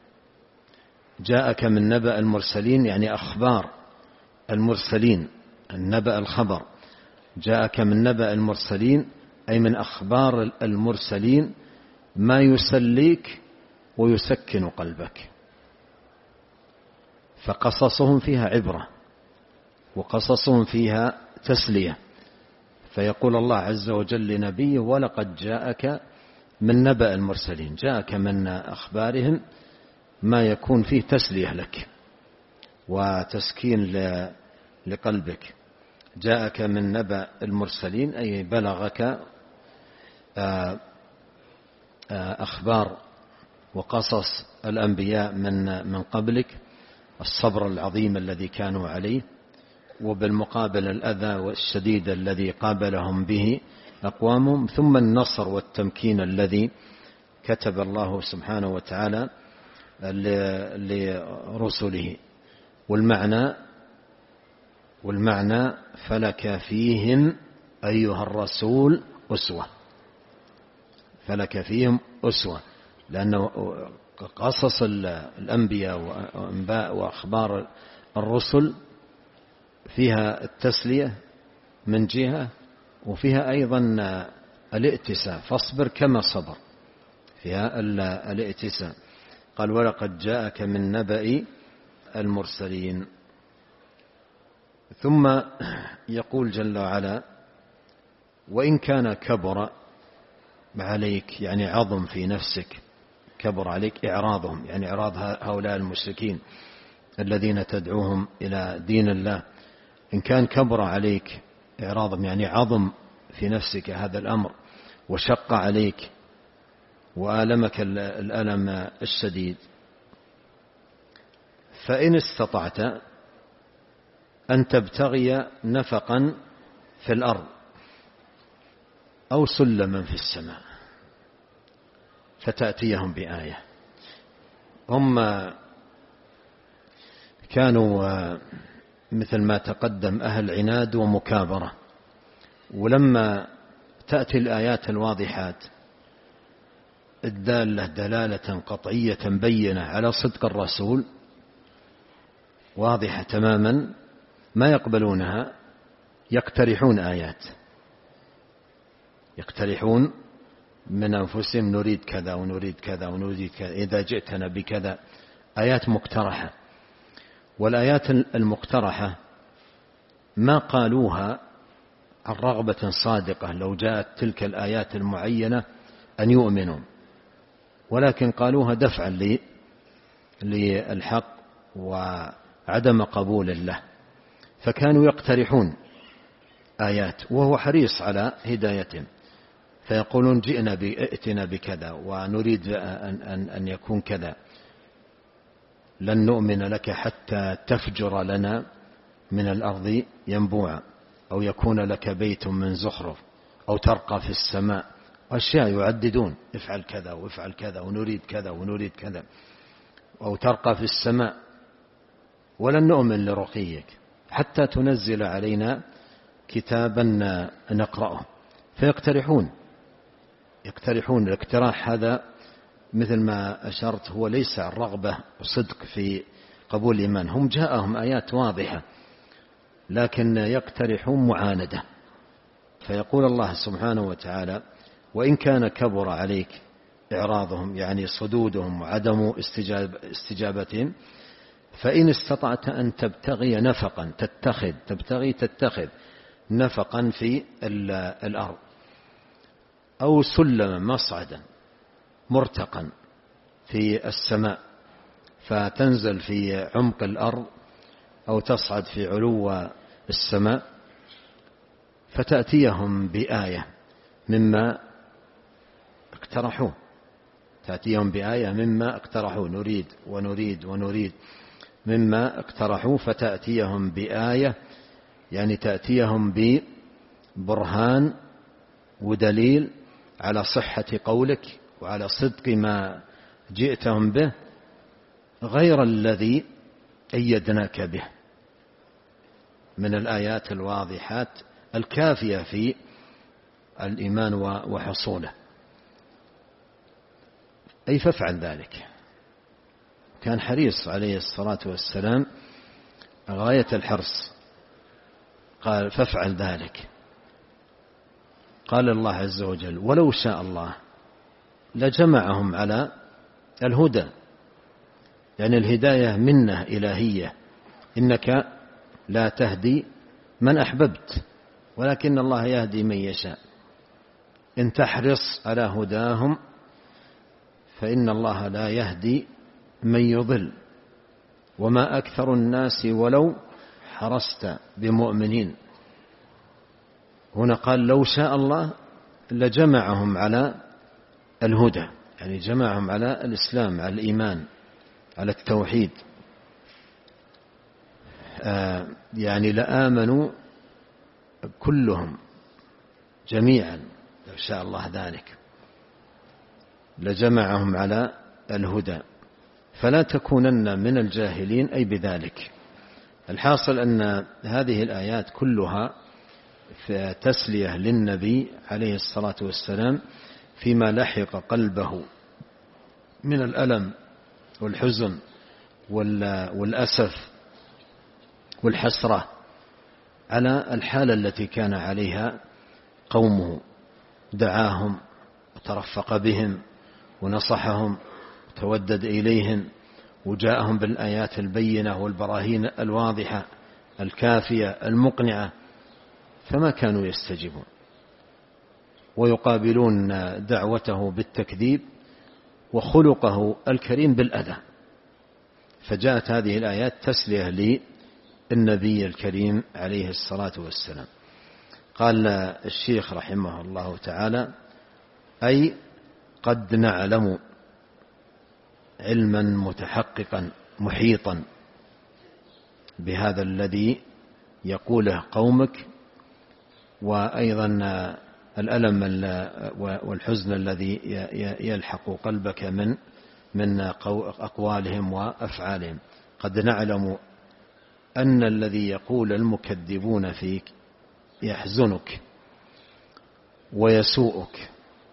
جاءك من نبأ المرسلين يعني أخبار المرسلين، النبأ الخبر. جاءك من نبأ المرسلين أي من أخبار المرسلين ما يسليك ويسكن قلبك. فقصصهم فيها عبرة وقصصهم فيها تسلية. فيقول الله عز وجل لنبيه ولقد جاءك من نبأ المرسلين، جاءك من أخبارهم ما يكون فيه تسلية لك وتسكين لقلبك. جاءك من نبأ المرسلين أي بلغك أخبار وقصص الأنبياء من من قبلك، الصبر العظيم الذي كانوا عليه، وبالمقابل الأذى والشديد الذي قابلهم به أقوامهم، ثم النصر والتمكين الذي كتب الله سبحانه وتعالى لرسله. والمعنى والمعنى فلك فيهم أيها الرسول أسوة، فلك فيهم أسوة، لأنه قصص الأنبياء وأنباء وأخبار الرسل فيها التسلية من جهة، وفيها أيضا الائتساء، فاصبر كما صبر، فيها الائتساء. قال ولقد جاءك من نبأ المرسلين. ثم يقول جل وعلا وإن كان كبر عليك، يعني عظم في نفسك، كبر عليك إعراضهم، يعني إعراض هؤلاء المشركين الذين تدعوهم إلى دين الله. إن كان كبر عليك إعراضهم يعني عظم في نفسك هذا الأمر وشق عليك وآلمك الألم الشديد، فإن استطعت أن تبتغي نفقا في الأرض، أو سلما في السماء فتأتيهم بآية. هم كانوا مثل ما تقدم أهل عناد ومكابرة، ولما تأتي الآيات الواضحات الدالة دلالة قطعية بينة على صدق الرسول واضحة تماما ما يقبلونها، يقترحون آيات، يقترحون من أنفسهم نريد كذا ونريد كذا ونريد كذا، إذا جئتنا بكذا، آيات مقترحة. والآيات المقترحة ما قالوها عن رغبة صادقة لو جاءت تلك الآيات المعينة أن يؤمنوا، ولكن قالوها دفعا للحق وعدم قبول الله، فكانوا يقترحون آيات وهو حريص على هدايتهم، فيقولون جئنا ائتنا بكذا ونريد أن, أن, أن يكون كذا، لن نؤمن لك حتى تفجر لنا من الأرض ينبوعا، أو يكون لك بيت من زخرف، أو ترقى في السماء، أشياء يعددون، افعل كذا وافعل كذا ونريد كذا ونريد كذا، أو ترقى في السماء، ولن نؤمن لرقيك حتى تنزل علينا كتابا نقرأه. فيقترحون يقترحون الاقتراح هذا مثل ما أشرت هو ليس الرغبة وصدق في قبول الإيمان، هم جاءهم آيات واضحة لكن يقترحون معاندة. فيقول الله سبحانه وتعالى: وإن كان كبر عليك إعراضهم، يعني صدودهم وعدم استجاب استجابتهم، فإن استطعت أن تبتغي نفقا تتخذ تبتغي تتخذ نفقا في الأرض، أو سلما مصعدا مرتقا في السماء فتنزل في عمق الأرض، أو تصعد في علو السماء فتأتيهم بآية مما اقترحوه، تأتيهم بآية مما اقترحوه، نريد ونريد ونريد مما اقترحوه، فتأتيهم بآية يعني تأتيهم ببرهان ودليل على صحة قولك وعلى صدق ما جئتهم به، غير الذي أيدناك به من الآيات الواضحات الكافية في الإيمان وحصوله. أي فافعل ذلك. كان حريص عليه الصلاة والسلام غاية الحرص، قال فافعل ذلك. قال الله عز وجل: ولو شاء الله لجمعهم على الهدى، يعني الهداية منة إلهية، إنك لا تهدي من أحببت ولكن الله يهدي من يشاء، إن تحرص على هداهم فإن الله لا يهدي من يضل، وما أكثر الناس ولو حرصت بمؤمنين. هنا قال لو شاء الله لجمعهم على الهدى، يعني جمعهم على الإسلام، على الإيمان، على التوحيد، آه يعني لآمنوا كلهم جميعا لو شاء الله ذلك، لجمعهم على الهدى، فلا تكونن من الجاهلين. أي بذلك الحاصل أن هذه الآيات كلها في تسلية للنبي عليه الصلاة والسلام فيما لحق قلبه من الألم والحزن والأسف والحسرة على الحالة التي كان عليها قومه. دعاهم وترفق بهم ونصحهم وتودد إليهم، وجاءهم بالآيات البينة والبراهين الواضحة الكافية المقنعة، فما كانوا يستجيبون ويقابلون دعوته بالتكذيب وخلقه الكريم بالأذى. فجاءت هذه الآيات تسلية للنبي الكريم عليه الصلاة والسلام. قال الشيخ رحمه الله تعالى: أي قد نعلم علما متحققا محيطا بهذا الذي يقوله قومك، وأيضا الألم والحزن الذي يلحق قلبك من من أقوالهم وأفعالهم. قد نعلم أن الذي يقول المكذبون فيك يحزنك ويسوءك،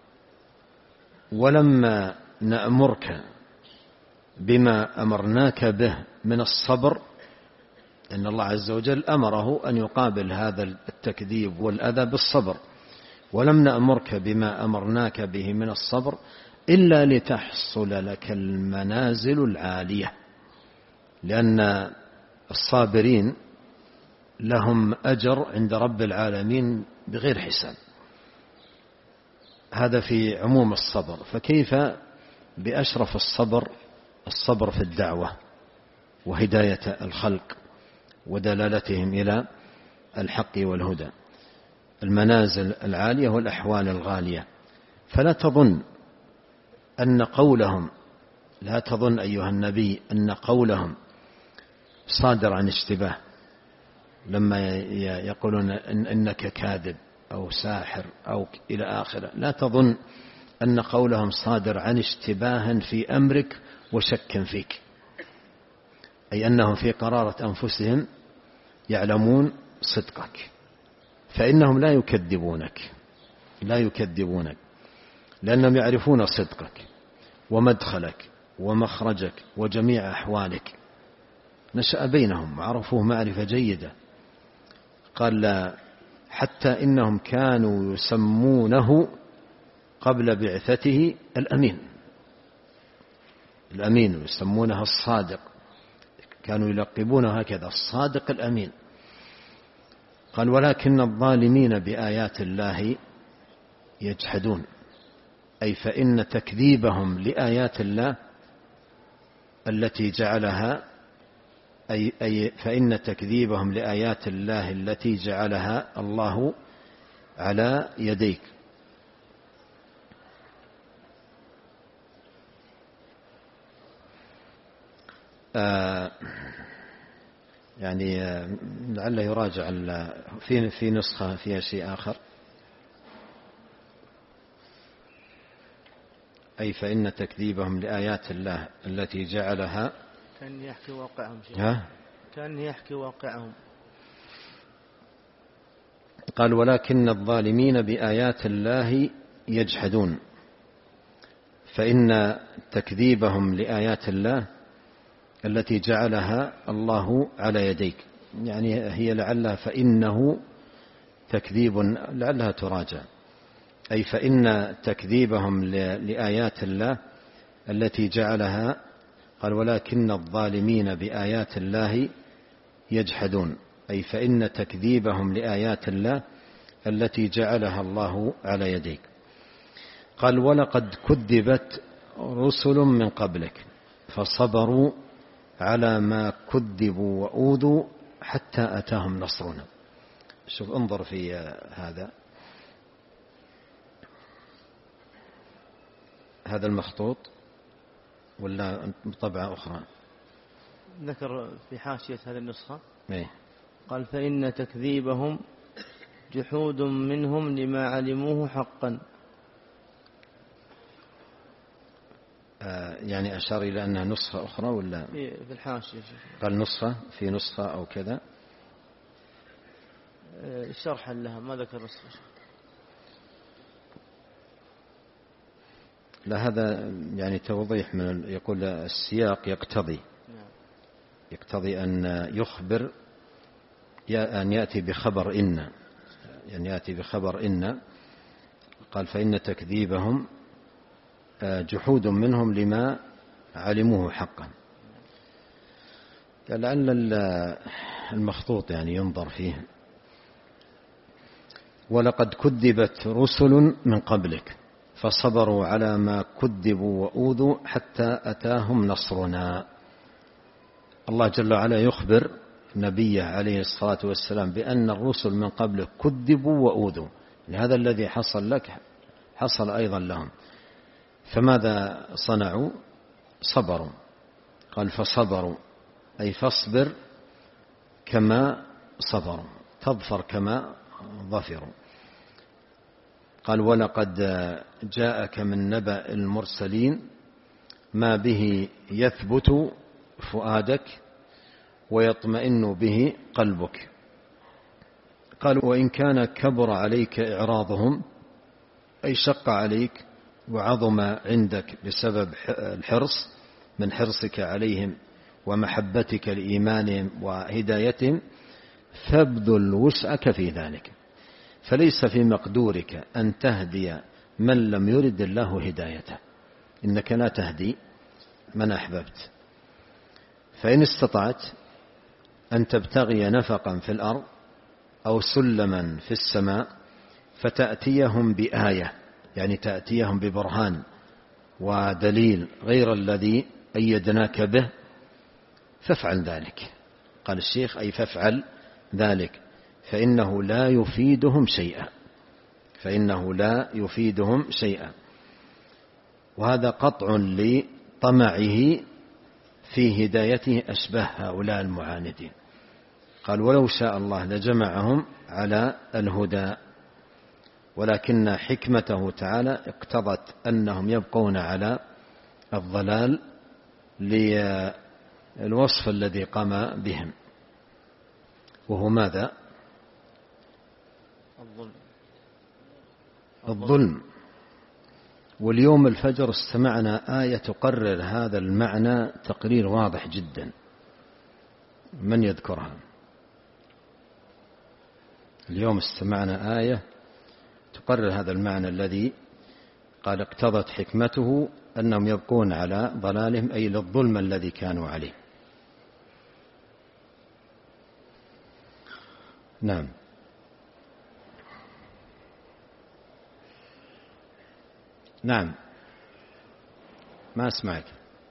ولما نأمرك بما أمرناك به من الصبر، إن الله عز وجل أمره أن يقابل هذا التكذيب والأذى بالصبر، ولم نأمرك بما أمرناك به من الصبر إلا لتحصل لك المنازل العالية، لأن الصابرين لهم أجر عند رب العالمين بغير حساب. هذا في عموم الصبر، فكيف بأشرف الصبر؟ الصبر في الدعوة وهداية الخلق ودلالتهم إلى الحق والهدى، المنازل العالية والأحوال الغالية. فلا تظن أن قولهم لا تظن أيها النبي أن قولهم صادر عن اشتباه لما يقولون إن إنك كاذب أو ساحر أو إلى آخره. لا تظن أن قولهم صادر عن اشتباه في أمرك وشك فيك، أي أنهم في قرارة أنفسهم يعلمون صدقك، فإنهم لا يكذبونك لا يكذبونك لأنهم يعرفون صدقك ومدخلك ومخرجك وجميع أحوالك، نشأ بينهم عرفوه معرفة جيدة. قال حتى إنهم كانوا يسمونه قبل بعثته الأمين الأمين يسمونه الصادق، كانوا يلقبونه هكذا الصادق الأمين. قال ولكن الظالمين بآيات الله يجحدون، أي فإن تكذيبهم لآيات الله التي جعلها أي, أي فإن تكذيبهم لآيات الله التي جعلها الله على يديك. آه يعني لعله يراجع في في نسخة فيها شيء آخر، أي فإن تكذيبهم لآيات الله التي جعلها كان يحكي واقعهم شيء. ها؟ كان يحكي واقعهم. قال ولكن الظالمين بآيات الله يجحدون، فإن تكذيبهم لآيات الله التي جعلها الله على يديك، يعني هي لعلها فإنه تكذيب، لعلها تراجع، أي فإن تكذيبهم لآيات الله التي جعلها. قال ولكن الظالمين بآيات الله يجحدون، أي فإن تكذيبهم لآيات الله التي جعلها الله على يديك. قال ولقد كذبت رسل من قبلك فصبروا على ما كذبوا وأوذوا حتى أتاهم نصرنا. شوف انظر في هذا هذا المخطوط ولا طبعة أخرى؟ ذكر في حاشية هذه النسخة إيه؟ قال فإن تكذيبهم جحود منهم لما علموه حقا. آه يعني أشار إلى أنها نسخة أخرى ولا في الحاشية؟ قال نسخة في نسخة أو كذا شرحا لها، ما ذكر نسخة. لا هذا يعني توضيح من يقول السياق يقتضي يقتضي أن يخبر أن يأتي بخبر إن يعني يأتي بخبر إن. قال فإن تكذيبهم جحود منهم لما علموه حقا. لعل المخطوط يعني ينظر فيه. ولقد كذبت رسل من قبلك فصبروا على ما كذبوا وأوذوا حتى أتاهم نصرنا. الله جل وعلا يخبر نبيه عليه الصلاة والسلام بأن الرسل من قبلك كذبوا وأوذوا، لهذا الذي حصل لك حصل أيضا لهم. فماذا صنعوا؟ صبروا. قال فصبروا أي فاصبر كما صبروا، تظفر كما ظفروا. قال ولقد جاءك من نبأ المرسلين ما به يثبت فؤادك ويطمئن به قلبك. قال وإن كان كبر عليك إعراضهم أي شق عليك وعظم عندك بسبب الحرص من حرصك عليهم ومحبتك لإيمانهم وهدايتهم فابذل وسعك في ذلك، فليس في مقدورك أن تهدي من لم يرد الله هدايته، إنك لا تهدي من أحببت. فإن استطعت أن تبتغي نفقا في الأرض أو سلما في السماء فتأتيهم بآية، يعني تأتيهم ببرهان ودليل غير الذي أيدناك به، فافعل ذلك. قال الشيخ أي فافعل ذلك، فإنه لا يفيدهم شيئا، فإنه لا يفيدهم شيئا. وهذا قطع لطمعه في هدايته أشبه هؤلاء المعاندين. قال ولو شاء الله لجمعهم على الهدى، ولكن حكمته تعالى اقتضت أنهم يبقون على الضلال للوصف الذي قام بهم، وهو ماذا؟ الظلم. الظلم. واليوم الفجر استمعنا آية تقرر هذا المعنى تقرير واضح جدا، من يذكرها؟ اليوم استمعنا آية تقرر هذا المعنى الذي قال اقتضت حكمته أنهم يبقون على ضلالهم، أي للظلم الذي كانوا عليه. نعم. نعم ما أسمعك.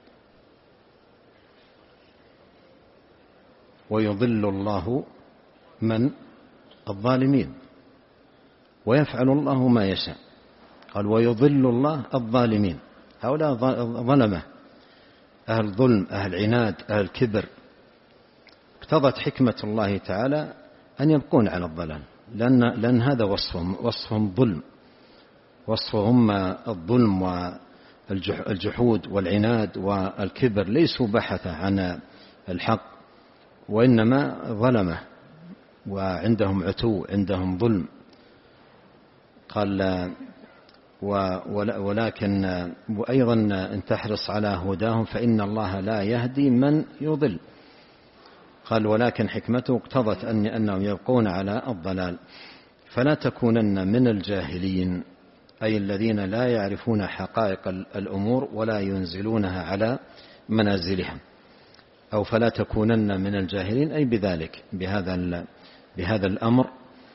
ويضل الله من الظالمين ويفعل الله ما يشاء. قال ويضل الله الظالمين، هؤلاء ظلمة، أهل ظلم، أهل عناد، أهل كبر. اقتضت حكمة الله تعالى أن يبقون على الضلال، لأن, لأن هذا وصفهم، وصفهم ظلم، وصفهم الظلم والجحود والعناد والكبر، ليسوا بحثة عن الحق وإنما ظلمة وعندهم عتو، عندهم ظلم. قال ولكن وأيضا إن تحرص على هداهم فإن الله لا يهدي من يضل. قال ولكن حكمته اقتضت أن أنهم يبقون على الضلال، فلا تكونن من الجاهلين، أي الذين لا يعرفون حقائق الأمور ولا ينزلونها على منازلها، أو فلا تكونن من الجاهلين أي بذلك، بهذا بهذا الأمر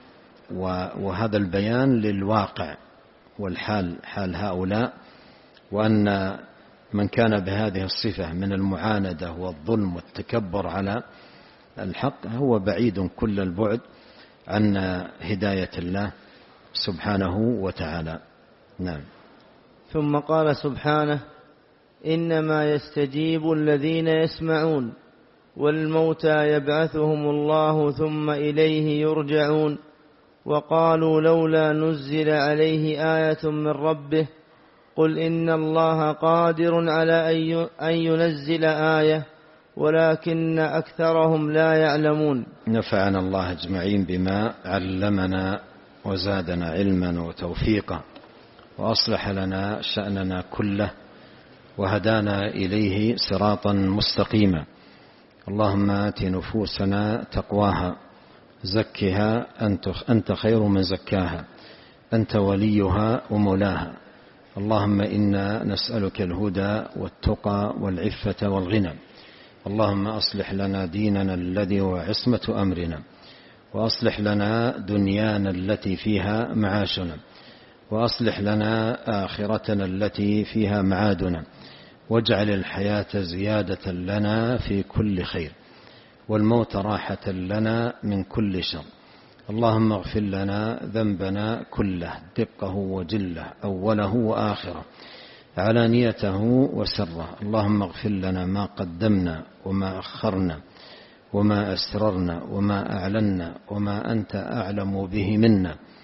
وهذا البيان للواقع والحال، حال هؤلاء، وأن من كان بهذه الصفة من المعاندة والظلم والتكبر على الحق هو بعيد كل البعد عن هداية الله سبحانه وتعالى. نعم. ثم قال سبحانه إنما يستجيب الذين يسمعون والموتى يبعثهم الله ثم إليه يرجعون. وقالوا لولا نزل عليه آية من ربه قل إن الله قادر على أن ينزل آية ولكن أكثرهم لا يعلمون. نفعنا الله أجمعين بما علمنا وزادنا علما وتوفيقا، وأصلح لنا شأننا كله، وهدانا إليه صراطا مستقيما. اللهم آت نفوسنا تقواها زكها أنت خير من زكاها، أنت وليها ومولاها. اللهم إنا نسألك الهدى والتقى والعفة والغنى. اللهم أصلح لنا ديننا الذي هو عصمة أمرنا، وأصلح لنا دنيانا التي فيها معاشنا، وأصلح لنا آخرتنا التي فيها معادنا، واجعل الحياة زيادة لنا في كل خير، والموت راحة لنا من كل شر. اللهم اغفر لنا ذنبنا كله دقه وجله، أوله وآخره، علانيته وسره. اللهم اغفر لنا ما قدمنا وما أخرنا وما أسررنا وما أعلنا وما أنت أعلم به منا.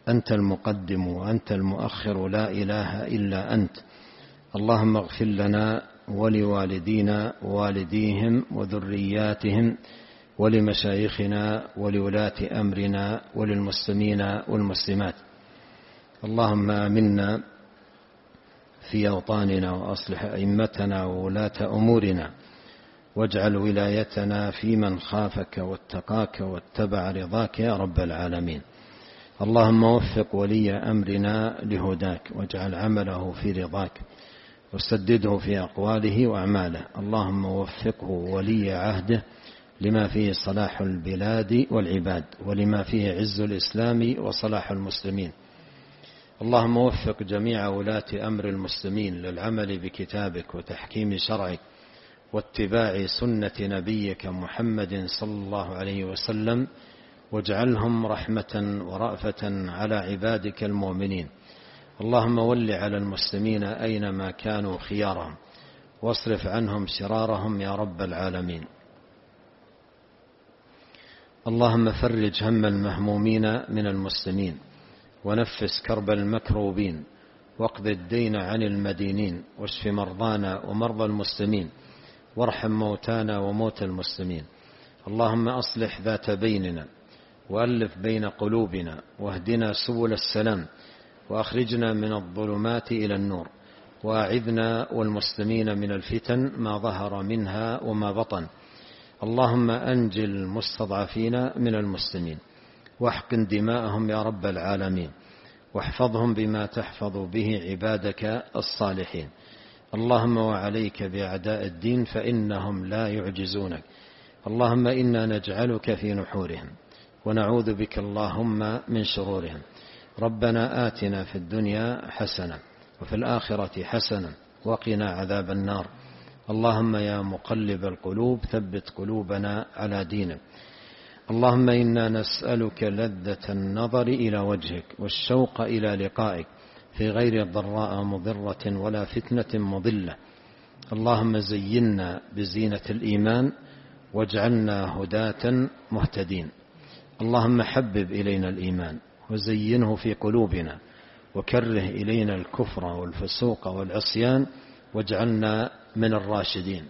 أنت المقدم وأنت المؤخر، لا إله إلا أنت. اللهم اغفر لنا ولوالدينا ووالديهم وذرياتهم ولمشايخنا ولولاة أمرنا وللمسلمين والمسلمات. اللهم آمنا في أوطاننا وأصلح أئمتنا وولاة أمورنا، واجعل ولايتنا في من خافك واتقاك واتبع رضاك يا رب العالمين. اللهم وفق ولي أمرنا لهداك، واجعل عمله في رضاك، وسدده في أقواله وأعماله. اللهم وفقه ولي عهده لما فيه صلاح البلاد والعباد، ولما فيه عز الإسلام وصلاح المسلمين. اللهم وفق جميع ولاة أمر المسلمين للعمل بكتابك وتحكيم شرعك واتباع سنة نبيك محمد صلى الله عليه وسلم، واجعلهم رحمة ورأفة على عبادك المؤمنين. اللهم ول على المسلمين أينما كانوا خيارهم، واصرف عنهم شرارهم يا رب العالمين. اللهم فرج هم المهمومين من المسلمين، ونفس كرب المكروبين، واقض الدين عن المدينين، واشف مرضانا ومرضى المسلمين، وارحم موتانا وموتى المسلمين. اللهم أصلح ذات بيننا، وألف بين قلوبنا، واهدنا سبل السلام، وأخرجنا من الظلمات إلى النور، وأعذنا والمسلمين من الفتن ما ظهر منها وما بطن. اللهم أنجِ المستضعفين من المسلمين، واحقن دماءهم يا رب العالمين، واحفظهم بما تحفظ به عبادك الصالحين. اللهم وعليك بأعداء الدين فإنهم لا يعجزونك. اللهم إنا نجعلك في نحورهم، ونعوذ بك اللهم من شرورهم. ربنا آتنا في الدنيا حسنة وفي الآخرة حسنة وقنا عذاب النار. اللهم يا مقلب القلوب ثبت قلوبنا على دينك. اللهم إنا نسألك لذة النظر إلى وجهك والشوق إلى لقائك في غير ضراء مضرة ولا فتنة مضلة. اللهم زينا بزينة الإيمان، واجعلنا هداة مهتدين. اللهم حبب إلينا الإيمان وزينه في قلوبنا، وكره إلينا الكفر والفسوق والعصيان، واجعلنا من الراشدين.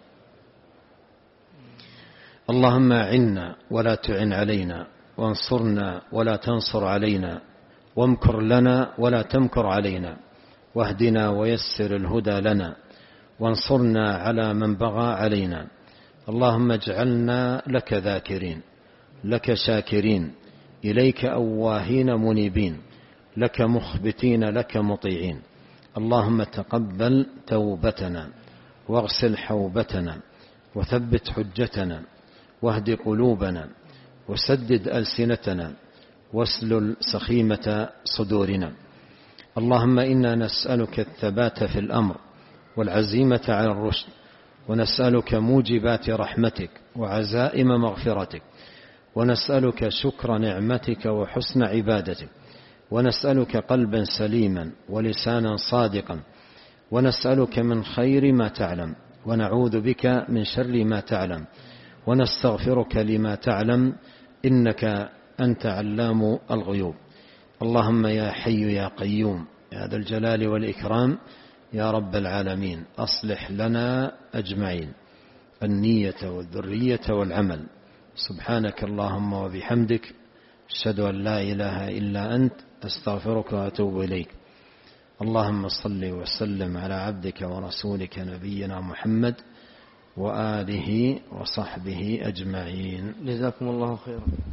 اللهم أعنا ولا تعن علينا، وانصرنا ولا تنصر علينا، وامكر لنا ولا تمكر علينا، واهدنا ويسر الهدى لنا، وانصرنا على من بغى علينا. اللهم اجعلنا لك ذاكرين، لك شاكرين، إليك أواهين منيبين، لك مخبتين، لك مطيعين. اللهم تقبل توبتنا، واغسل حوبتنا، وثبت حجتنا، واهد قلوبنا، وسدد ألسنتنا، واسلل سخيمة صدورنا. اللهم إنا نسألك الثبات في الأمر والعزيمة على الرشد، ونسألك موجبات رحمتك وعزائم مغفرتك، ونسألك شكر نعمتك وحسن عبادتك، ونسألك قلبا سليما ولسانا صادقا، ونسألك من خير ما تعلم، ونعوذ بك من شر ما تعلم، ونستغفرك لما تعلم، إنك أنت علام الغيوب. اللهم يا حي يا قيوم يا ذا الجلال والإكرام يا رب العالمين، أصلح لنا أجمعين النية والذرية والعمل. سبحانك اللهم وبحمدك، أشهد أن لا إله إلا أنت، أستغفرك وأتوب إليك. اللهم صل وسلم على عبدك ورسولك نبينا محمد وآله وصحبه أجمعين. جزاكم الله خيرا.